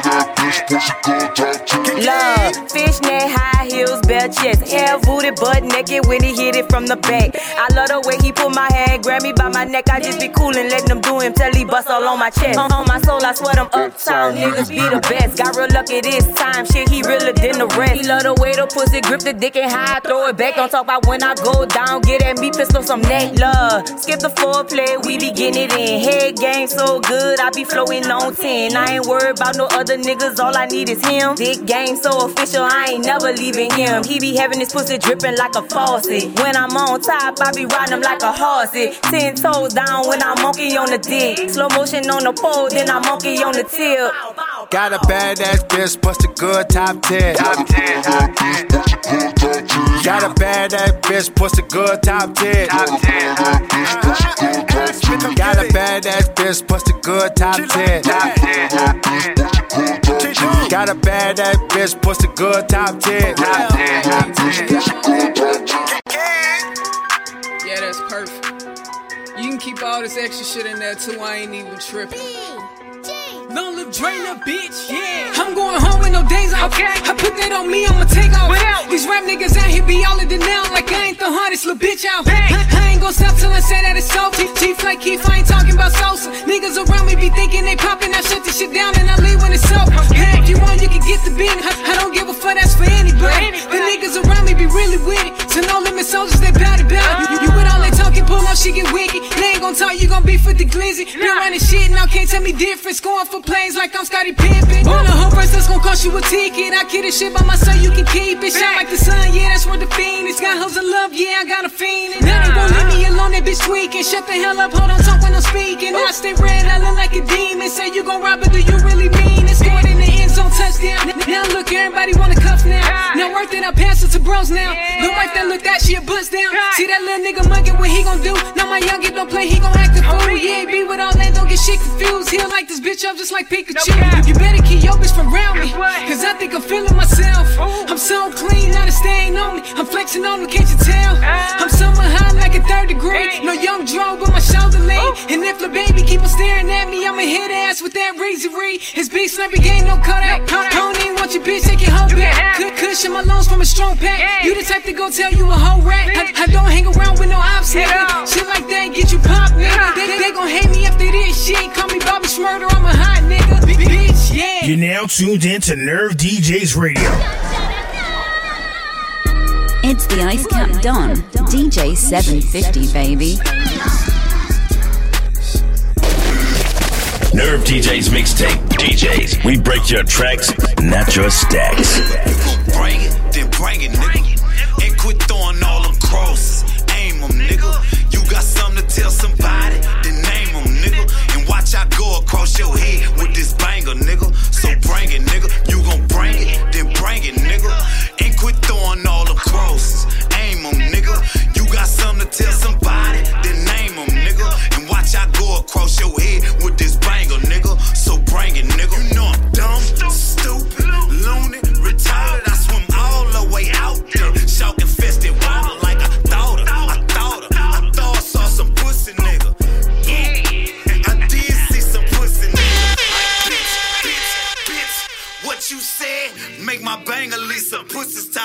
Love, fishnet, high heels, bare chest, hair booted, butt naked when he hit it from the back. I love the way he put my hand, grab me by my neck. I just be cool and letting him do him till he bust all on my chest. On, on my soul, I swear them uptown niggas be the best. Got real lucky this time, shit, he realer than the rest. He love the way the pussy grip the dick and high, throw it back. Don't talk about when I go down, get at me, pistol some neck. Love, skip the foreplay, we be getting it in. Head game so good, I be flowing on ten. I ain't worried about no other niggas, all I need is him. Dick game so official, I ain't never leaving him. He be having his pussy dripping like a faucet. When I'm on top, I be riding him like a horsey. Ten toes down when I monkey on the dick. Slow motion on the pole, then I monkey on the tip. Got a badass bitch, push the good top ten. Top ten. Got a badass bitch, push the good top ten. Top ten. Got a badass bitch, push the good top ten. Top ten. Got a badass bitch, push the good top ten. Top ten. Yeah, that's perfect. You can keep all this extra shit in there too, I ain't even tripping. No lip drainer, bitch, yeah. I'm going home with no days off. Okay. I put that on me, I'ma take off. These rap niggas out here be all in the now, like I ain't the hardest little bitch out. Hey. I, I ain't gon' stop till I say that it's so. Teeth like Keith, I ain't talking about Sosa. Niggas around me be thinking they poppin', I shut this shit down and I leave when it's over. Okay. If you want, you can get the beat. I, I don't give a fuck, that's for anybody. The niggas around me be really with it. So no limit soldiers, they bout it, bout it. You, you with all that talking, pull up, shit get wicked. They ain't gon' talk, you gon' beef with the glizzy. Been running shit, now can't tell me different. Scoring for plays like I'm Scottie Pippen. On a whole verse that's gon' cost you a ticket. I kill this shit by myself, you can keep it. Shine like the sun, yeah, that's where the fiend is. Got hoes of love, yeah, I got a fiend. Now they won't leave me alone, that bitch tweaking. Shut the hell up, hold on, talk when I'm speaking. I stay red, I look like a demon. Say you gon' rob, but do you really mean it? Scored in the end zone, touchdown. Now look, everybody wanna cuff now. Now worth it, I pass it to bros now. The wife that looked at, she a bust down. See that little nigga mugging, what he gon' do? Now my youngin' don't play, he gon' act a fool. Yeah, be with all that, don't get shit confused. He'll like this bitch up just like Pikachu. You better keep your bitch from around me, cause I think I'm feeling myself. I'm so clean, not a stain on me. I'm flexing on them, can't you tell? I'm somewhere high like a third degree. No young drone, but my shoulder lean. And if the baby keep on staring at me, I'ma hit ass with that razory. His big slappy game, no Kodak. I don't even want your bitch, take your whole back. Good cushion my lungs from a strong pack. You the type to go tell you a whole rat. I, I don't hang around with no ops, nigga. Shit like that get you popped, nigga. They, they gon' hate me after this shit. Call me Bobby Schmurder, I'm a hot nigga. Bitch, yeah. You're now tuned in to Nerve D Js Radio. It's the Ice Cap Don, D J seven fifty, baby. Nerve D Js mixtape. D Js, we break your tracks, not your stacks. Bring it, then bring it, nigga. And quit throwing all them crosses. Aim them, nigga. You got something to tell somebody, then name them, nigga. And watch I go across your head with this banger, nigga. So bring it, nigga. You gon' bring it, then bring it, nigga. And quit throwing all them crosses. Aim them, nigga. You got something to tell somebody, then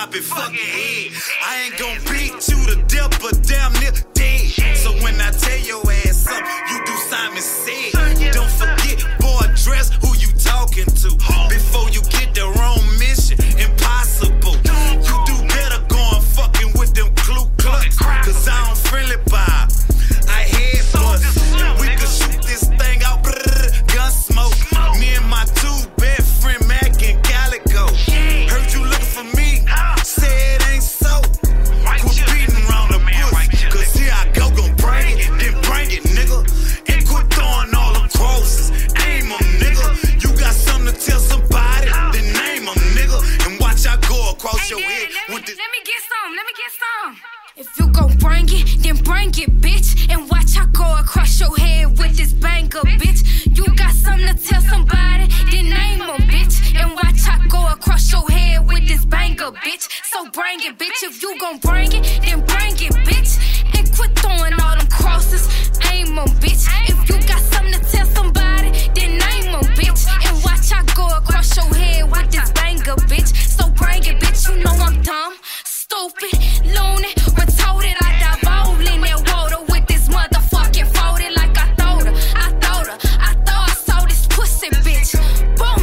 poppin' fucking head. I ain't gon' beat you to death, but damn near dead. So when I tell your ass up, you do Simon said. Don't forget, boy, dress who you talking to. Before you get the wrong mission, impossible. You do better going fucking with them Ku Klux, cause I don't friendly by. I head bust. We could shoot this thing out, brrr, gun smoke. Me and my two best friend Mac and Calico. Heard you looking for me, say it ain't so. Quit beating around the bush, cause here I go, gon' bring it, then bring it, nigga. And quit throwing all them crosses, aim them, nigga. You got something to tell somebody, then name them, nigga. And watch I go across your head with this. Let me get some, let me get some. If you gon' bring it, then bring it, bitch. And watch I go across your head with this banger, bitch. You got something to tell somebody, then name them, bitch. And watch I go across your head with this banger, bitch. So bring it, bitch. If you gon' bring it, then bring it, bitch. And quit throwing all them crosses, aim them, bitch. If you got something to tell somebody, then name them, bitch. And watch I go across your head with this banger, bitch. So bring it, bitch. You know I'm dumb, stupid, loony, retarded. I dive all in that water with this motherfucking folded like I thought her. I thought her. I thought I saw this pussy, bitch. Boom.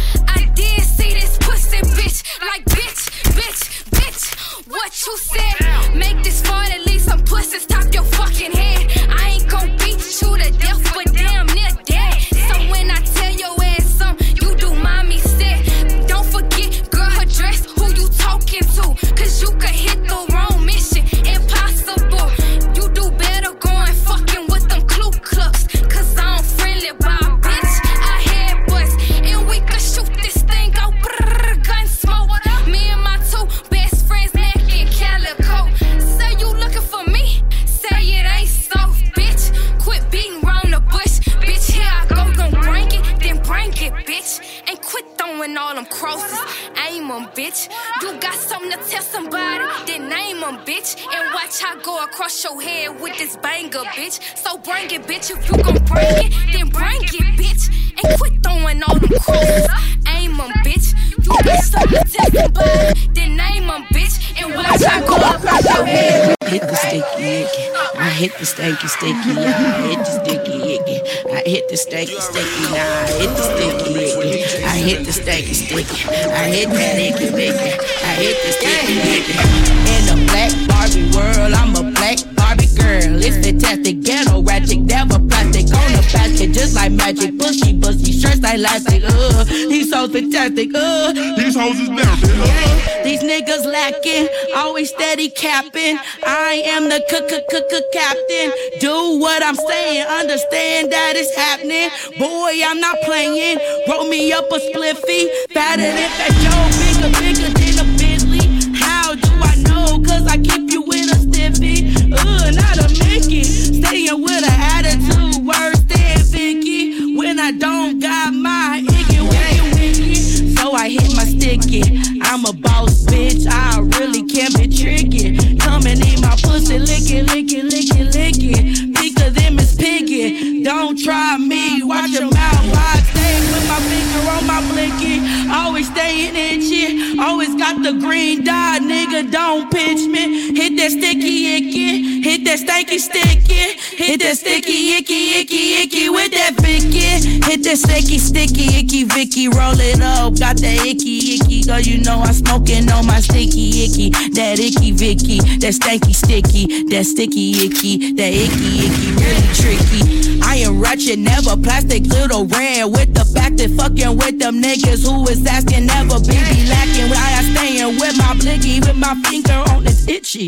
I did see this pussy, bitch. Like, bitch, bitch, bitch. What you said? Make this fun, at least some pussy stop your fucking head. I ain't gon' beat you to death, but damn near dead. So when I tell your ass something, you do mommy said. Don't forget, girl, her dress, who you talking to? Cause you could hit the wrong mission, impossible. You do better going fucking with them Ku Klux, cause I don't friendly by bitch. I head bust, and we could shoot this thing out, brrr, gun smoke. Me and my two best friends, Nick and Calico. Say you looking for me, say it ain't so, bitch. Quit beating round the bush, bitch. Here I go, gon' bring it, then bring it, bitch. And quit throwing all them crosses, aim them, bitch. You got something to tell somebody, then name them, bitch. And watch I go across your head with this banger, bitch. So bring it, bitch. If you gon' bring it, then bring it, bitch. And quit throwing all them crosses, aim them, bitch. You got something to tell somebody, then name them, bitch. And watch I go across your head. Hit the sticky icky, I hit the stanky sticky, I hit the sticky icky, I hit the stanky sticky, now I hit the sticky icky, I hit the stanky sticky, I hit that icky icky, I hit the sticky icky. In the black Barbie world, I'm a black Barbie girl. It's fantastic, ghetto ratchet, never plastic on the basket, just like magic. Bushy, bushy shirts like elastic. Uh, he's so fantastic. Uh, these hoes is nasty. Uh, these niggas lacking, always steady capping. I am the c-c-c-captain. Do what I'm saying, understand that it's happening. Boy, I'm not playing. Roll me up a spliffy, fatter than Fat Joe, bigger, bigger than a Bentley. How do I know? Cause I keep you with a stiffy. Uh, not a Mickey, staying with an attitude, worse than Vicky. When I don't got my icky, wicky, wicky. So I hit my sticky. I'm a boss, bitch. I really can't be tricky. Come and eat my pussy, lick it, lick it, lick it, lick it. Think of them as piggy. Don't try me, watch your mouth. I stay with my finger on my blicky. Always staying itchy. Always got the green dot, nigga. Don't pitch me. Hit that sticky icky. Hit that stanky sticky. Hit that sticky icky icky icky with that Vicky. Hit that sticky sticky icky Vicky. Roll it up, got that icky icky. Girl, you know I'm smoking on my sticky icky. That icky Vicky. That stanky sticky. That sticky icky. That icky icky. Really tricky. I am ratchet, never plastic, little red with the fact that fucking with them niggas who is asking, never be be lacking. When I staying with my blicky, with my finger on this itchy.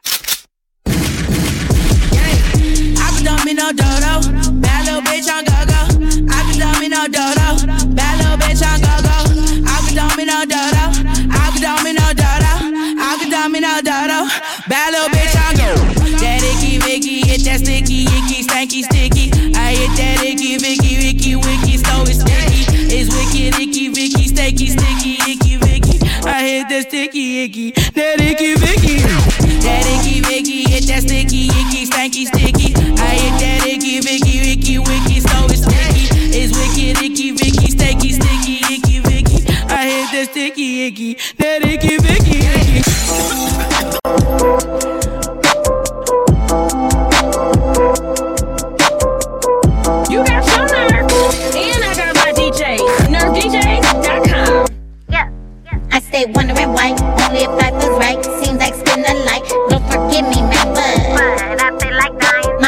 I be dumping no dodo, bad little bitch on go-go. I be dumping no dodo, bad little bitch on go-go. I be dumping no dodo, I be dumping no dodo, I be dumping no dodo, bad little bitch on go. That icky vicky, hit that sticky icky, stanky sticky. I hit that icky vicky, vicky wicky, so it's sticky. It's wicked icky vicky, sticky sticky icky vicky. I hit that sticky icky, that icky vicky. That icky vicky, hit that sticky icky, stanky sticky. I hit that icky vicky, vicky wicky, so it's sticky. It's wicked icky vicky, sticky sticky icky vicky. I hit that sticky icky, that icky vicky.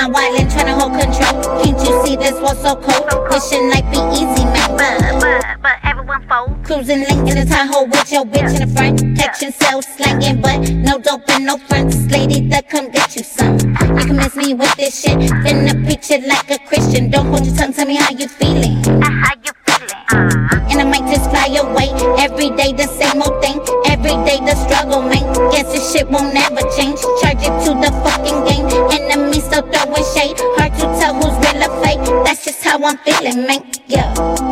my wallet, tryna hold control. Can't you see this was so cold? Wishing life be easy, man. But, but, but everyone fold. Cruising link in the Tahoe with your bitch in the front. Catching cells, slanging, but no dope and no fronts. Lady that come get you some. You can miss me with this shit. Finna preach it like a Christian. Don't hold your tongue, tell me how you feeling. How you feeling? Uh. And I might just fly away. Every day the same old thing. Every day the struggle, man. Guess this shit won't never change. Charge it to the fucking game. Enemies still throwing shade. Hard to tell who's real or fake. That's just how I'm feeling, man. Yeah.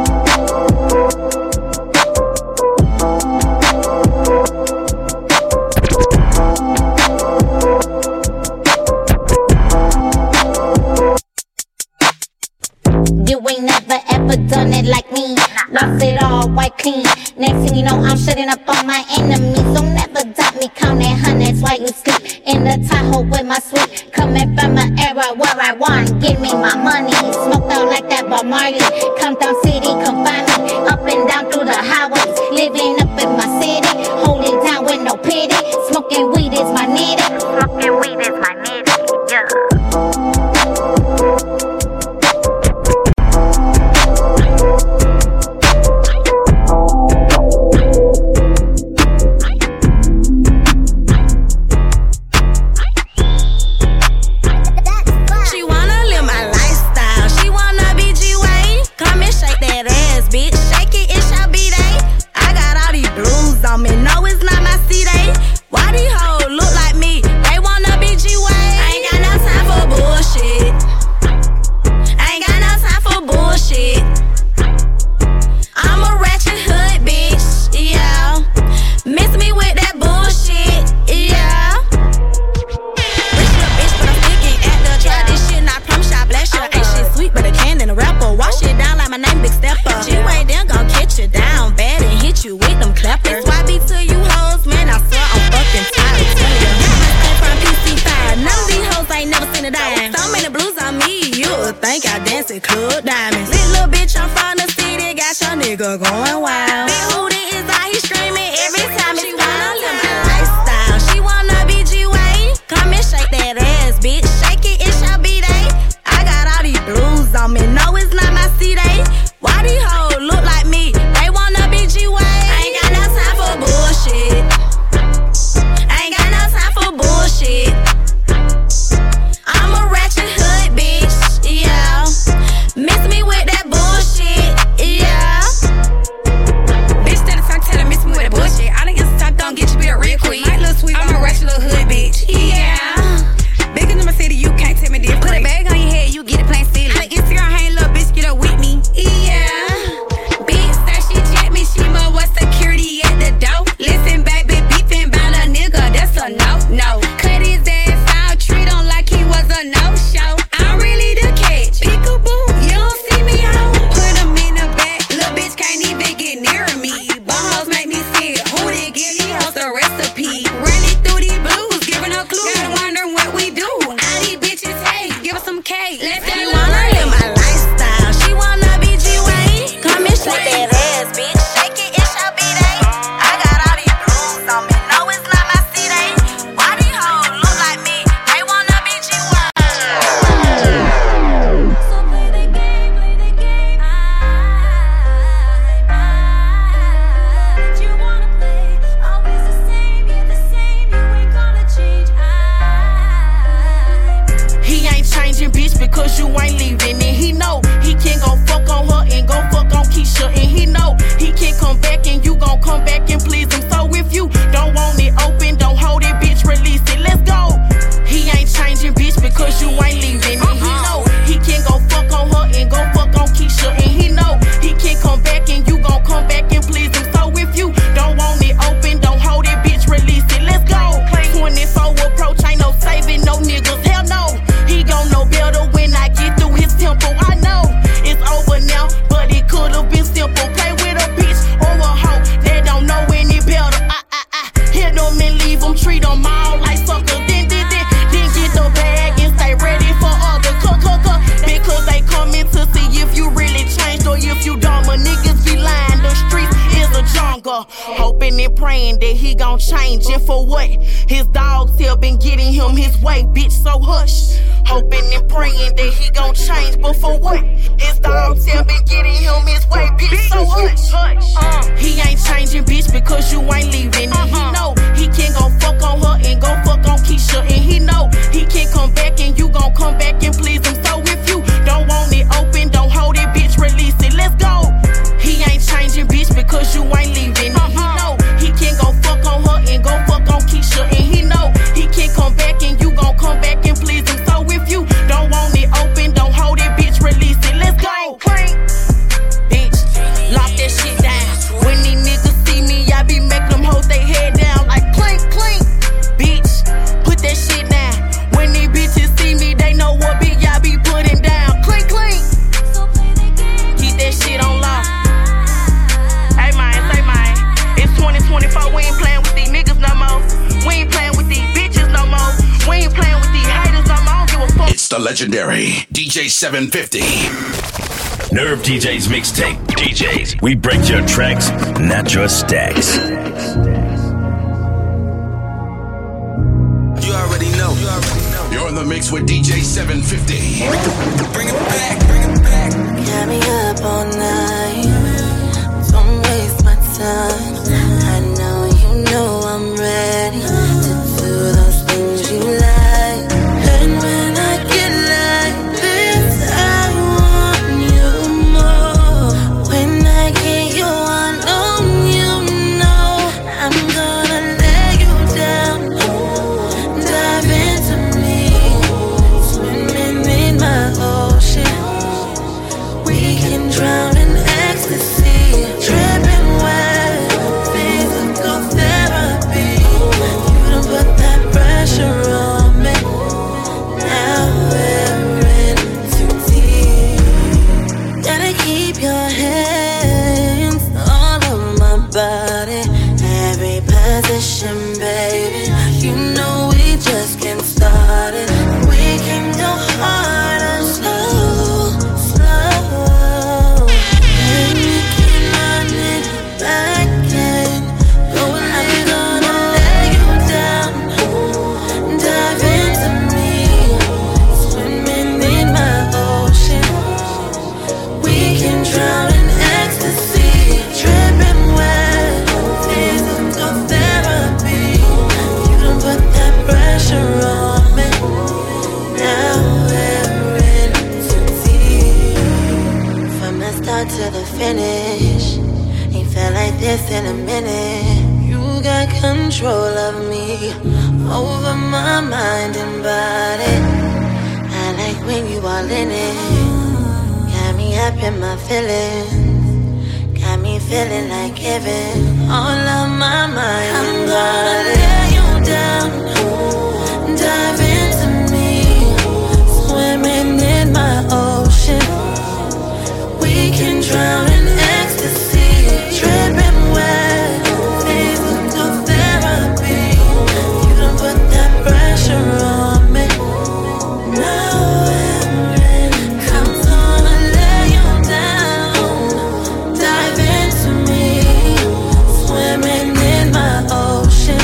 You ain't never ever done it like me. Lost it all, white clean. Next thing you know, I'm shutting up on my enemies. Don't never doubt me, counting hundreds while you sleep. In the Tahoe with my sweet. Coming from an era where I won. Give me my money. Smoked out like that Bob Marley. Come down city, come find me. Up and down through the highways. Living up in my city. Holding down with no pity. Smoking weed is my nitty. Smoking weed is my nitty, yeah. Going wild. Big Hootie is out, he screaming every time she wanna live my lifestyle. She wanna be G-Way. Come and shake that ass, bitch. Shake it, it shall be day. I got all these blues on me. No, it's not my C-Day. Why these hoes look like me? They wanna be G-Way. I ain't got no time for bullshit. I ain't got no time for bullshit. I'm a ratchet hood, bitch. Yeah. Miss me with that bullshit. Yeah. praying that he gon' change, and for what? His dogs here been getting him his way, bitch, so hush. hoping and praying that he gon' change, but for what? His dog tell me getting him his way, bitch, so hush. Uh, he ain't changing, bitch, because you ain't leaving. And he know he can go fuck on her and go fuck on Keisha. And he know he can come back and you gon' come back and please him. So if you don't want it open, don't hold it, bitch, release it. Let's go. He ain't changing, bitch, because you ain't leaving. And he know he can go fuck on her and go fuck on Keisha. And he know he can come back and you gon' come back and please him. So if you don't want it open, don't hold it, bitch, release it. Let's go. Bitch, lock that shit down. When these niggas see me, I be making them hold their head down like clink, clink. Bitch, put that shit down. When these bitches see me, they know what beat I be putting down. Clink, clink. Keep that shit on lock. Hey man, say man, it's twenty twenty-four, we ain't playing with these niggas no more. We ain't playing with these bitches no more. We ain't playing with these haters no more. I don't give a fuck. It's the legendary D J seven fifty. Nerve D Js mixtape. D Js, we break your tracks, not your stacks. You already know. You already know. You're in the mix with D J seven fifty. Bring it back, bring it back. Got me up all night. Don't waste my time. I know you know I'm ready to do those things you like. And when I get like this, I want you more. When I get you, I know you know I'm gonna lay you down, dive into me, swimming in my ocean. We can drown in ecstasy, tripping wet, physical therapy. You don't put that pressure on me. Now we're in too deep. Gotta keep your hands all over my body, every position, baby. You know we just getting started. We can go hard or slow, slow. And we can run it back and go. I'm gonna lay you down, dive into me, swimming in my ocean. We can drown in ecstasy, tripping wet, physical therapy. You don't put that pressure on me. Now we're in too deep. From the start to the finish, ain't felt like this in a minute. You got control of me, over my mind and body. I like when you all in it. Got me up in my feelings, got me feeling like giving all of my mind and body. I'm gonna lay you down, dive into me, swimming in my ocean. We can drown in ecstasy, tripping wet, physical therapy. You don't put that pressure on me. Now we're in. I'm gonna lay you down, dive into me, swimming in my ocean.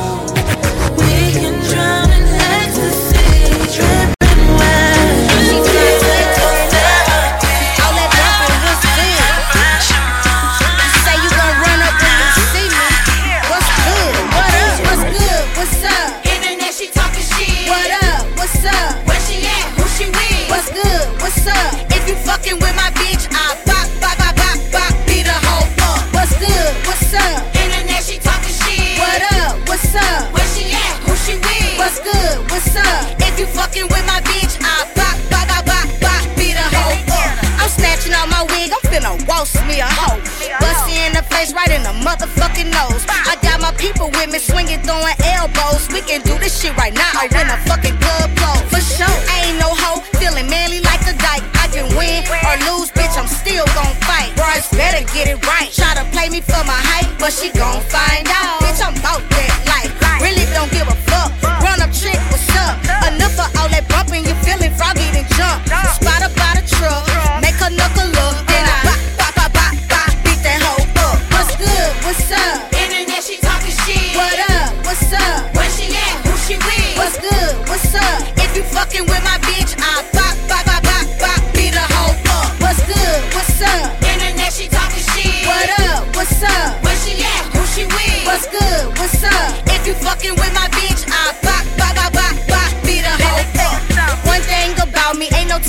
We can drown in ecstasy, tripping wet, physical therapy. All that bumping was good. You say you gon' run up when you see me. What's good? What up? What's good? What's up? Internet, she talking shit. What up? What's up? Where she at? Who she with? What's good? What's up? If you fucking with my bitch, I'll bop, bop, bop, bop, bop, beat the whole fuck. What's good? What's up? Internet, she talking shit. What up? What's up? Where she at? Who she with? What's good? What's up? If you fucking with my bitch, I'll bop, bop, bop, bop, bop, beat the whole fuck. I'm snatching out my wig, I'm finna roast me a hoe. Bust you in the face, right in the motherfucking nose. I got my people with me, swinging, throwing elbows. We can do this shit right now, or when the fucking club close. For sure, I ain't no hoe, feeling manly like a dyke. I can win or lose, bitch, I'm still gon' fight. Bros better get it right. Try to play me for my height, but she gon' find out. Bitch, I'm bout that life. Really don't give a fuck. Run up trick, what's up? Enough of all that bumping, you feeling froggy then jump. Spot up by the truck, make her knuckle up. Then I bop, bop, bop, bop, bop, beat that hoe up. What's good? What's up? Internet, she talking shit. What up? What's up? Where she at? Who she with? What's good? What's up? If you fucking with my bitch,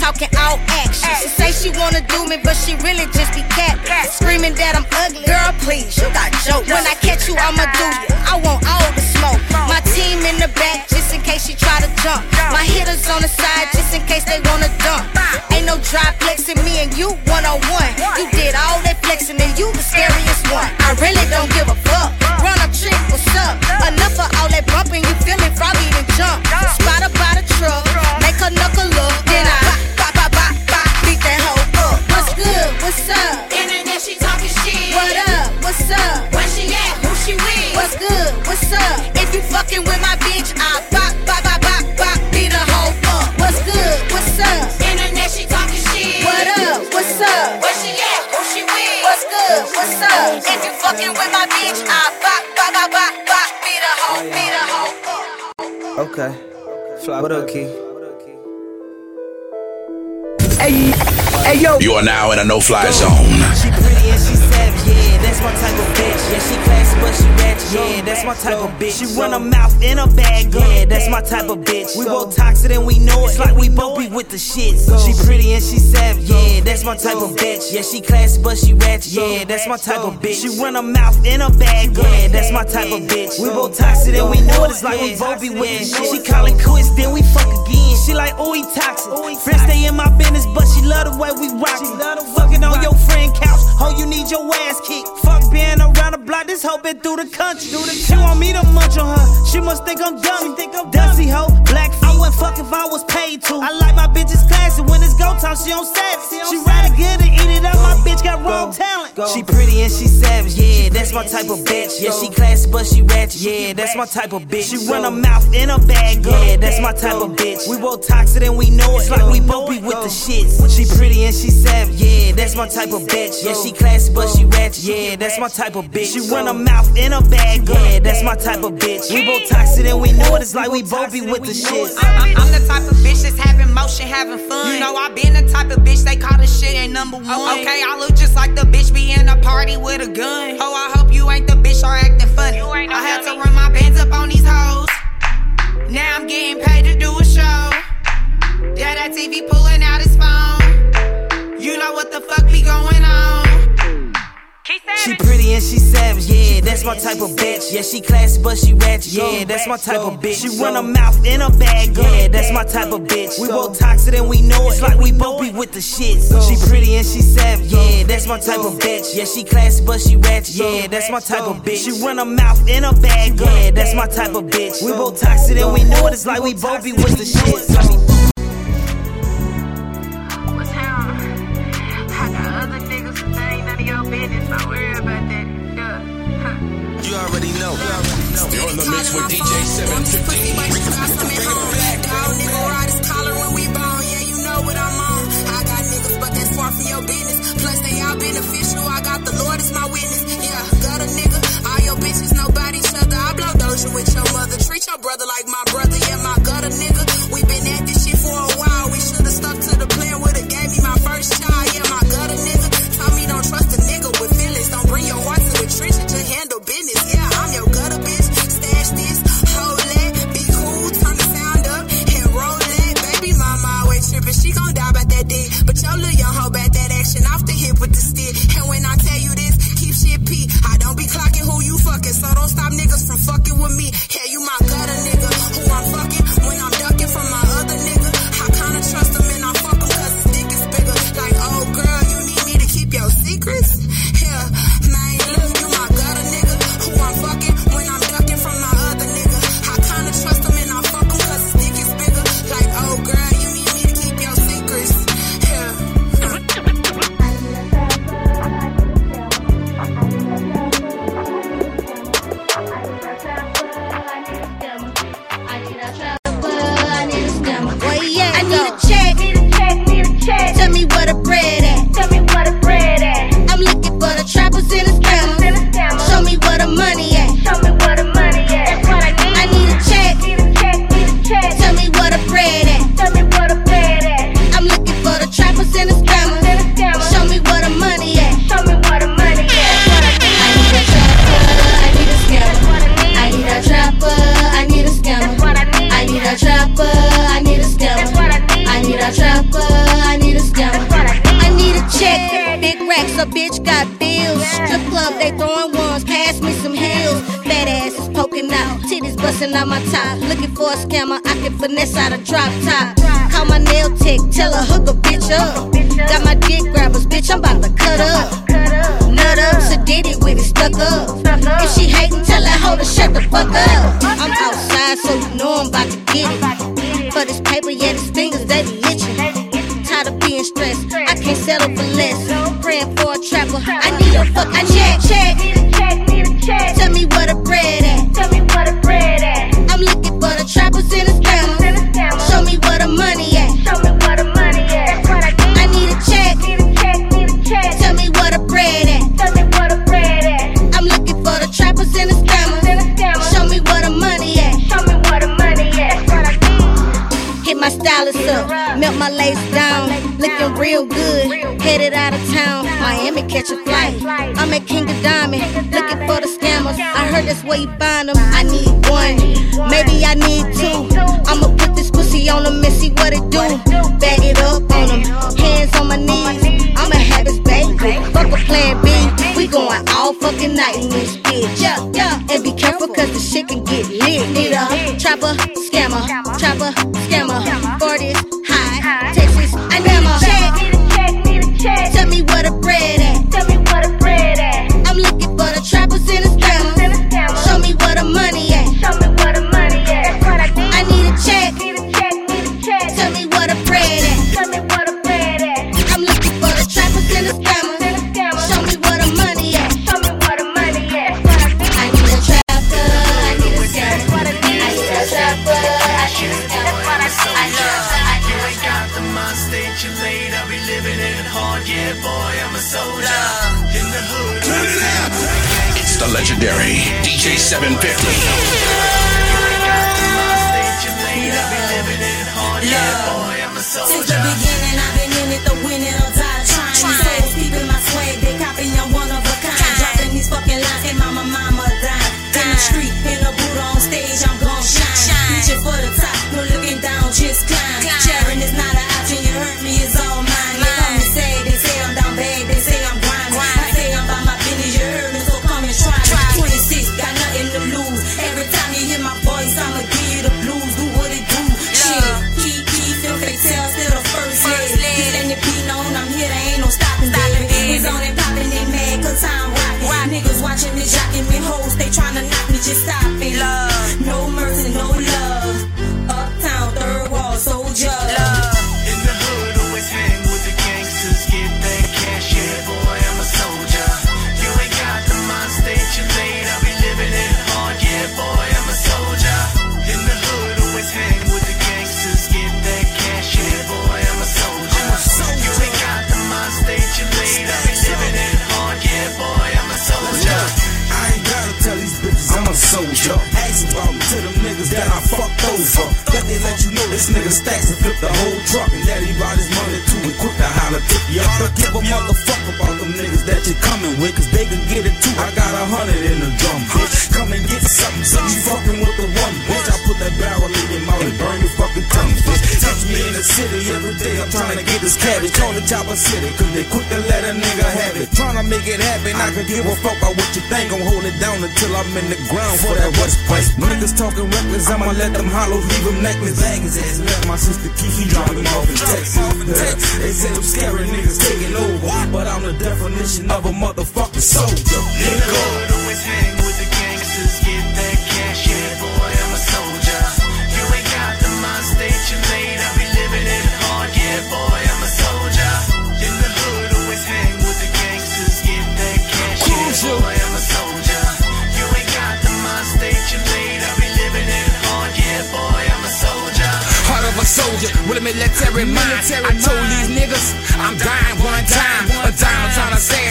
talking all action. She say she wanna do me, but she really just be cat. Screaming that I'm ugly. Girl, please, you got jokes. When I catch you, I'ma do you. I want all the smoke. My team in the back, just in case she try to jump. My hitters on the side, just in case they wanna dump. Ain't no dry flexing, me and you one on one. You did all that flexing and you the scariest one. I really don't give a fuck. Run a trick, what's up? Enough of all that bumping, you feeling froggy and jump. Spot up by the truck, make her knuckle up. Then I bop, bop, bop, bop, beat that hoe up. What's good? What's up? Internet, she talking shit. What up? What's up? Where she at? Who she with? What's good? What's up? If you fucking with my bitch, I bop, bop, bop, bop, bop, beat the hoe up. What's good? What's up? Internet, she talking shit. What up? What's up? Where she at? Who she with? What's good? What's up? If you fucking with my bitch, I bop, bop, bop, bop, bop, beat the hoe, beat the hoe up. Okay. Fly, what up, Key? Hey, hey, yo. You are now in a no-fly zone. She pretty and she savage, yeah, that's my type of bitch. Yeah, she classy, but she ratchet, yeah, that's my type of bitch. She run her mouth in a bag, yeah, that's my type of bitch. We both toxic and we know it's like we both be with the shit. She pretty and she savage, yeah, that's my type of bitch. Yeah, she classy, but she ratchet, yeah, that's my type of bitch. She run her mouth in a bag, yeah, that's my type of bitch. We both toxic and we know it's like we both be with the shit. She callin' quits, then we fuck again. She like, ooh, he toxic. Friends stay in my business, but she love the way we rock it. Fucking on your friend couch, oh, you need your ass kicked. Fuck being around the block, this hoe been through the country. She want me to munch on her, she must think I'm dumb. Dusty hoe, black feet. I wouldn't fuck if I was paid to. I like my bitches classy, when it's go time, she on savage. She ride it good and eat it up, my bitch got wrong talent. She pretty and she savage, yeah, that's my type of bitch. Yeah, she classy, but she ratchet, yeah, that's my type of bitch. She run her mouth in a bag, yeah, that's my type of bitch. We both toxic and we know it's like we both be with the shit. She pretty and she savage, yeah, that's my type of bitch. Yeah, she classy, but she ratchet, yeah, that's my type of bitch. She run her mouth in a bag, yeah, that's my type of bitch. We both toxic and we know it's like we both be with the shit. I'm, I'm the type of bitch that's having motion, having fun. You know I been the type of bitch they call the shit ain't number one. Oh, okay, I look just like the bitch be in a party with a gun. Oh, I hope you ain't the bitch or acting funny. I had to run my bands up on these hoes. Now I'm getting paid to do a show. Yeah, that T V pulling out his phone. You know what the fuck be going on. She pretty and she savage, yeah, that's my type of bitch. Yeah, she classy, but she ratchet, yeah, that's my type of bitch. She run her mouth in a bag, yeah, that's my type of bitch. We both toxic and we know it's like we both be with the shit. She pretty and she savage, yeah, that's my type of bitch. Yeah, she classy, but she ratchet, yeah, that's my type of bitch. She run her mouth in a bag, yeah, that's my type of bitch. We both toxic and we know it's like we both be with the shit. You already know. You're in the mix with D J seven fifty. Dog nigga ride his collar when we bone. Yeah, you know what I'm on. I got niggas, but that's far from your business. Plus they all beneficial. I got the Lord as my witness. Yeah, got a nigga. All your bitches nobody each other. I blow Doja with your mother. Treat your brother like my brother. Yeah, my gutter nigga. We been at this shit for a while. We should've stuck to the plan. Would've gave me my first child. Yeah, my gutter nigga. Tell me don't trust a nigga with feelings. Don't bring your heart to the trenches. Just handle business. Yeah, I'm your gutter bitch. Stash this, hold that, be cool, turn the sound up and roll that. Baby mama always tripping, she gon' die about that dick. But your little young hoe back that action off the hip with the stick. And when I tell you this, keep shit P. I don't be clocking who you fucking, so don't stop niggas from fucking with me. Yeah, you my gutter nigga, who bitch got bills. Strip club, they throwing ones, pass me some heels. Fat ass is poking out, titties busting out my top. Looking for a scammer, I can finesse out a drop top. Call my nail tech, tell her hook a bitch up. Got my dick grabbers, bitch, I'm about to cut up. Nut up, sedated with it stuck up. If she hatin', tell her hoe to shut the fuck up. I'm outside, so you know I'm about to get it. For this paper, yeah, these fingers, they be itching. Tired of being stressed, I can't settle for less. Praying for a trapper, I need a fuck, I check, check. Need a check, need a check. Tell me where the bread at. Tell me where the bread at. I'm looking for the trappers and the scammers. Show me where the money at. Show me where the money at. I need a check, need a check, need a check. Tell me where the bread at. Tell me where the bread at. I'm looking for the trappers and the scammers. Show me where the money at. Show me where the money at. Hit my stylist up, melt my lace down, looking real good, headed out of town, Miami catch a flight, I'm at King of Diamond, looking for the scammers, I heard that's where you find them, I need one, maybe I need two, I'ma put this pussy on them and see what it do, bag it up on them, hands on my knees, I'ma have his baby, fuck a plan B, we going all fucking night in this bitch, yeah, yeah, and be careful cause the shit can get lit, need a trapper, scammer, trapper, scammer, for this high, Texas, I need a check, need a check, need a check, tell me where the bread at, tell me where the bread at, I'm looking for the trappers and the scammers, show me where the money at, show me where the money at, I need a check, need a check, need a check, tell me where the bread at, tell me where the bread at, I'm looking for the trappers and the scammers, show me where the money at, show me where the money at, I need a trapper, I need a scammer, I need a trapper, I need a scammer. I love, I you ain't got the mind state you laid. I be living it hard, yeah, boy, I'm a soldier in the hood. It's the legendary D J seven fifty. You ain't got the mind state you laid. I be living it hard, yeah, boy, I'm a soldier. Since the beginning, I've been in it to win it or die trying. These hoes keeping my swag, they copy, I'm one of a kind. Dropping these fucking lines, and mama, mama dying. In the street, in the boot on stage, I'm gon' shine. Reaching for the top, no looking down, just climb. Sharing is not an option, you hurt me, it's all mine. They come and say, they say I'm down bad, they say I'm grinding. I say I'm by my business, you heard me, so come and try me. twenty-six, got nothing to lose. Every time you hear my voice, I'ma give you the blues. Do what it do, shit. Keep, keep, feel fake tell, still the first leg. This ain't the beat known, I'm here, there ain't no stopping, baby. It's on and popping, they mad, cause I'm rocking. Niggas watching me, jocking me, hoes, they tryna knock me, just stop it. Love, no mercy, no love. Uptown, third wall, soldier. Love. In the hood, always hang with the gangsters, get that cash, yeah, boy, I'm a soldier. You ain't got the mind state you laid. I be living it hard, yeah, boy, I'm a soldier. In the hood, always hang with the gangsters, get that cash, yeah, boy, I'm a soldier. You ain't got the mind state you laid. I be living it hard, yeah, boy, I'm a soldier. I ain't gotta tell these bitches I'm a soldier. Ask about me to them niggas that I fucked over. That they let you know this nigga stacks and flip the whole truck. And that he brought his money too and quick to holler tip. You ought to give a motherfuck about them niggas that you coming with, cause they can get it too. I got a hundred in the drum, bitch. Come and get something, so you fucking with the one, bitch. I put that barrel in your mouth and burn your fucking tongue, bitch. Touch me in the city every day, I'm trying to get this cabbage. Call the Chopper City, cause they quick to let a nigga have it. Trying to make it happen, I can give a fuck about what you think. I'm hold it down until I'm in the ground for that West Point. Niggas talking reckless, I'ma let them hollows leave them necklace. Bag his ass, left my sister Kiki drop him off in Texas. They say them scary niggas taking over, but I'm the definition of a motherfucking soldier. Nigga, always hang with the gangsters, get that cash, yeah, boy, I'm a soldier. You ain't got the mind state you laid. I be living it hard, yeah, boy, I'm a soldier. In the hood, always hang with the gangsters, get that cash, yeah, boy, I'm a soldier. You ain't got the mind state you laid. I be living it hard, yeah, boy, I'm a soldier. Heart of a soldier with a military mind. I told these niggas I'm dying one time. A dime trying to assassin, black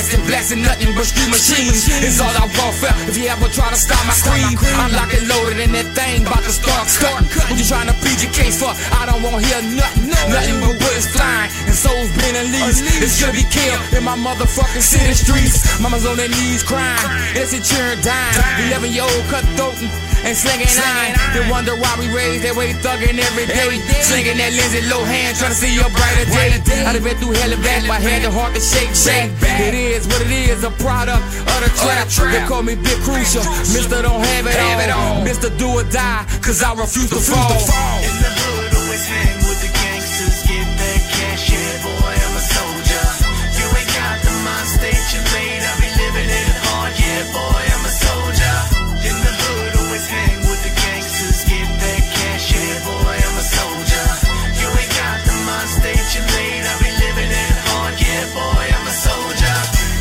gas and nothing but street machines. It's all I want for. If you ever try to stop my cream, I'm locked and loaded and that thing about to start cutting. What you trying to plead your case for? I don't want to hear nothing. Nothing but bullets flying and souls being unleashed. It's gonna be killed in my motherfucking city streets. Mama's on their knees crying, innocent children dying. eleven year old cutthroat and slinging iron. They wonder why we raised that way, thugging every day. Slinging that Lindsay Lohan, trying to see a brighter day. I done been through hell and back, my head and heart to shake, shake. It is what it is, a product of the trap. They call me Big Crucial, Mister Don't Have It All, Mister Do or Die, cause I refuse to fall. In the hood, always hang with the gangsters, get that cash, yeah, boy, I'm a soldier. You ain't got the mind state you made, I be living it hard, yeah, boy, I'm a soldier. In the hood, always hang with the gangsters, get that cash, yeah, boy, I'm a soldier. You ain't got the mind state you made, I be living it hard, yeah, boy, I'm a soldier.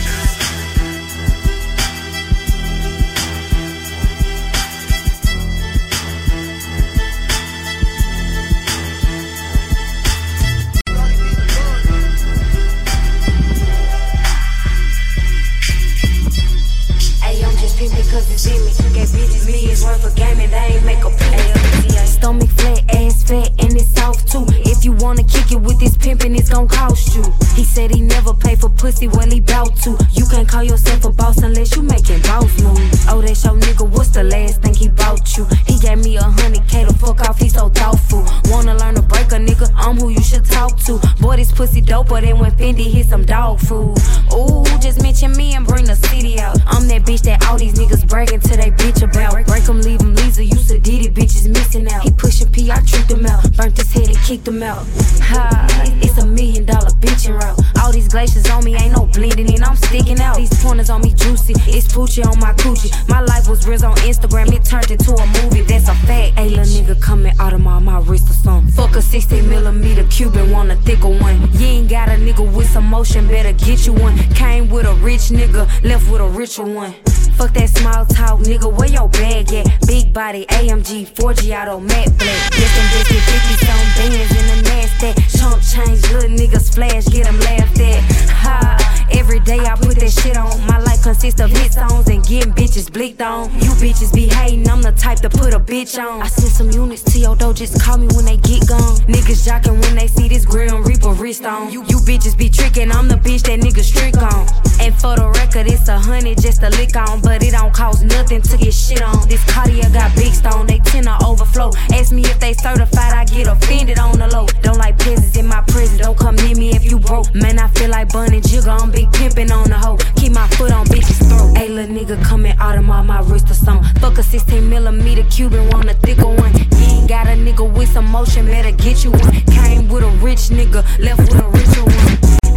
Cause it's in me, gave bitches millions worth of game and they ain't make a play. Stomach flat, ass fat, and it's soft too. If you wanna kick it with this pimpin', it's gon' cost you. He said he never pay for pussy, well he bout to. You can't call yourself a boss unless you making boss moves. Oh, that's your nigga, what's the last thing he bought you? He gave me a hundred K to fuck off, he so thoughtful. Wanna learn to break a nigga, I'm who you should talk to. Boy, this pussy doper than when Fendi hit some dog food. Ooh, just mention me and bring the city out. I'm that bitch that all these niggas bragging to they bitch about. Break them, leave them, Lisa, you said did it, bitches missing out. He pushing P, I tricked him out. Burnt his head and kicked him out. Ha, it's a million dollar bitchin' route. All these glaciers on me, ain't no blending in, I'm sticking out. These pointers on me juicy, it's Poochie on my coochie. My life was real on Instagram, it turned into a movie, that's a fact. Ayy, little nigga coming out of my, my wrist or something. Fuck a sixteen millimeter Cuban, want a thicker one. You ain't got a nigga with some motion, better get you one. Came with a rich nigga, left with a richer one. Fuck that small talk, nigga, where your bag at? Big body, A M G, four G auto, matte black. Yes, them biscuit, fifty some bands in the NASDAQ. Chump change, little niggas flash, get them laughed at. Ha, every day I put that shit on. My life consists of hit songs and getting bitches blicked on. You bitches be hating, I'm the type to put a bitch on. I send some units to your door, just call me when they get gone. Niggas jocking when they see this grill and reap a wrist on. You, you bitches be tricking, I'm the bitch that niggas trick on. And for the record, it's a hundred just to lick on. But it don't cost nothing to get shit on. This Cartier got big stone, they tend to overflow. Ask me if they certified, I get offended on the low. Don't like peasants in my prison, don't come near me if you broke. Man, I feel like Bun and Jigga, I'm big pimpin' on the hoe. Keep my foot on bitches' throat. Ayy, little nigga coming out of my, my wrist or something. Fuck a sixteen millimeter Cuban, want a thicker one. You ain't got a nigga with some motion, better get you one. Came with a rich nigga, left with a richer one.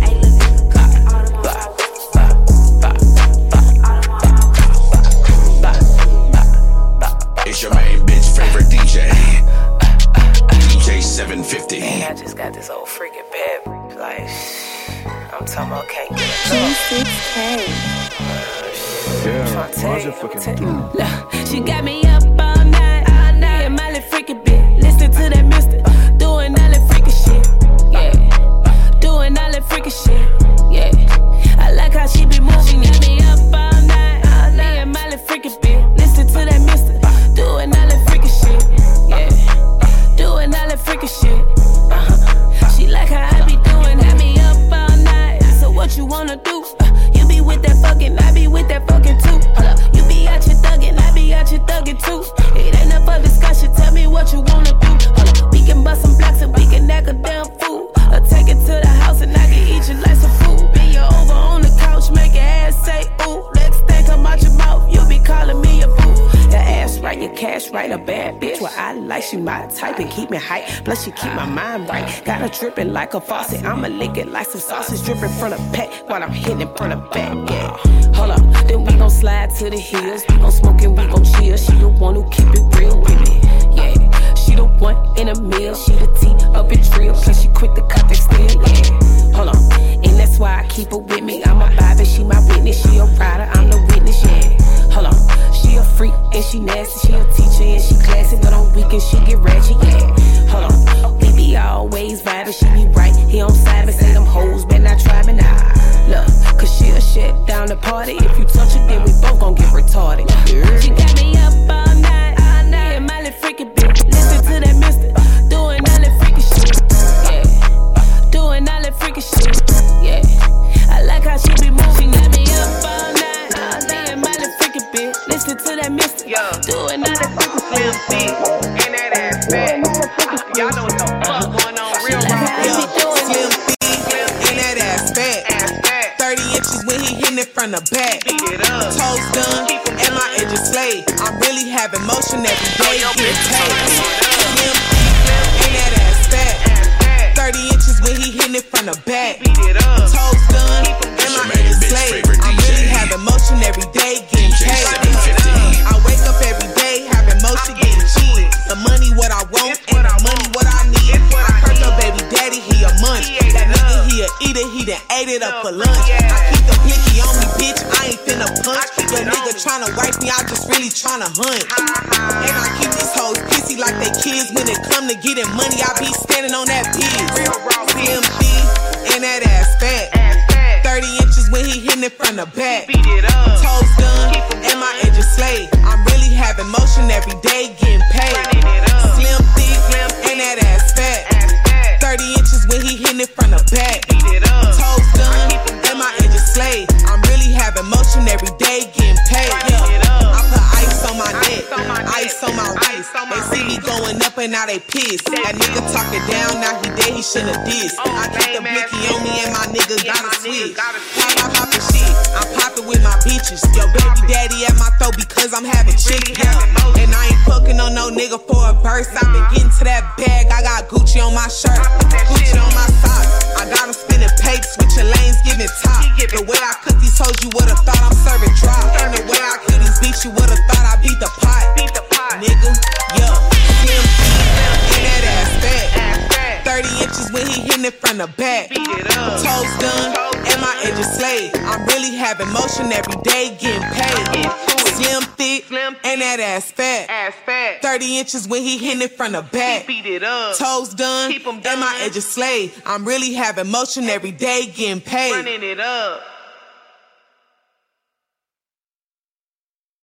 It's your main bitch favorite D J, D J seven fifty. Man, I just got this old freaking bad, like, I'm talking about can't get it. G six K. Yeah, why's your fucking Look, she got me up all night, all night. Yeah, Miley freaking bitch. Listen to that mister, doing all that freaking shit. Yeah, doing all that freaking shit. Yeah, I like how she be moving. She got me up all night, all night. Yeah, Miley freaking bitch. Listen to that mister. Doing all that freaking shit, yeah. Doing all that freaking shit, uh-huh. She like how I be doing, had me up all night. So what you wanna do? Uh, you be with that fucking, I be with that fucking too. Uh, you be out your thuggin', I be out your thuggin' too. It ain't up for discussion, tell me what you wanna do. Uh, we can bust some blocks and we can act a damn fool. Or take it to the house and I can eat you like some food. Bend you over on the couch, make your ass say ooh. Next thing come out your mouth, you be calling me a boo. Your ass right, your cash right, a bad bitch. Well, I like she my type and keep me hype. Plus she keep my mind right. Got her dripping like a faucet. I'ma lick it like some sausage dripping from the pack while I'm hitting it from the back. Yeah. Hold up, then we gon' slide to the hills. We gon' smoke and we gon' chill. She the one who keep it real with me. Yeah. She the one in a meal. She the T up in drill. Plus she quick to cut that steel. Yeah. Hold on, and that's why I keep her with me. I'm a vibe, she my witness. She a rider, I'm the witness. Yeah. Hold on. She a freak and she nasty, she a teacher and she classy, but on weekends she get ratchet, yeah. Hold on, we be always vibing, she be right, he on side and say them hoes, better not try me now. Look, cause she'll shut down the party. If you touch it, then we both gon' get retarded. She got me up all night, all night. Yeah, Miley freaking bitch. Listen to that mister, doing all that freaking shit. Yeah, doing all that freaking shit. Yeah, I like how she be moving. She got me up all night, all night. Yeah, Miley freaking bitch. Listen to that mister, doing all that freaking shit. And that ass fat. Y'all know what the fuck going on real life. Slim Slim and that ass fat. thirty inches when he hitting it from the back. Toes done and my edges slayed. I'm really having motion every day. Get paid. Slim and that ass fat. thirty inches when he hitting it from the back. Toes done and my edges slayed. I'm really having motion every day. Getting paid. I wake up every day having motion getting cheated. The money what I want and the money what I need. I heard your baby daddy, he a munch. That nigga, he a eater, he done ate it up for lunch. I keep the blicky on me, bitch, I ain't finna punch. Your nigga tryna wipe me, I just really tryna hunt. And I keep these hoes pissy like they kids. When it come to getting money, I be standing on that piz. C M D and that ass fat. thirty inches when he hitting it from the back. Toes done and my edges slayed. I'm really having motion every day, getting paid. Slim thick and that ass fat. thirty inches when he hitting it from the back. Toes done and my edges slayed. I'm really having motion every day, getting paid. Yeah. I put ice on my neck, ice on my wrist. They see me going up and now they pissed. That nigga talking down, now he dead, he shouldn't dissed. I keep the blicky on me and my nigga gotta switch. Pop, pop, poppin' shit, I'm poppin' with my bitches. Yo, baby daddy at my throat because I'm having chicken. Yeah. And I ain't fucking on no nigga for a verse. I been getting to that bag, I got Gucci on my shirt, Gucci on my socks. I got 'em spinning papes, switching lanes, giving top. The way I cook these hoes, you would've thought I'm serving drop. And the way I kill these beats, you would've thought I beat the pot. Nigga, yo, Slim and that ass fat. thirty inches when he hitting it from the back. Toes done and my edges slayed. I'm really having motion every day, getting paid. Slim thick and that ass fat. thirty inches when he hitting it from the back. Toes done and my edges slayed. I'm really having motion every day, getting paid. Running it up.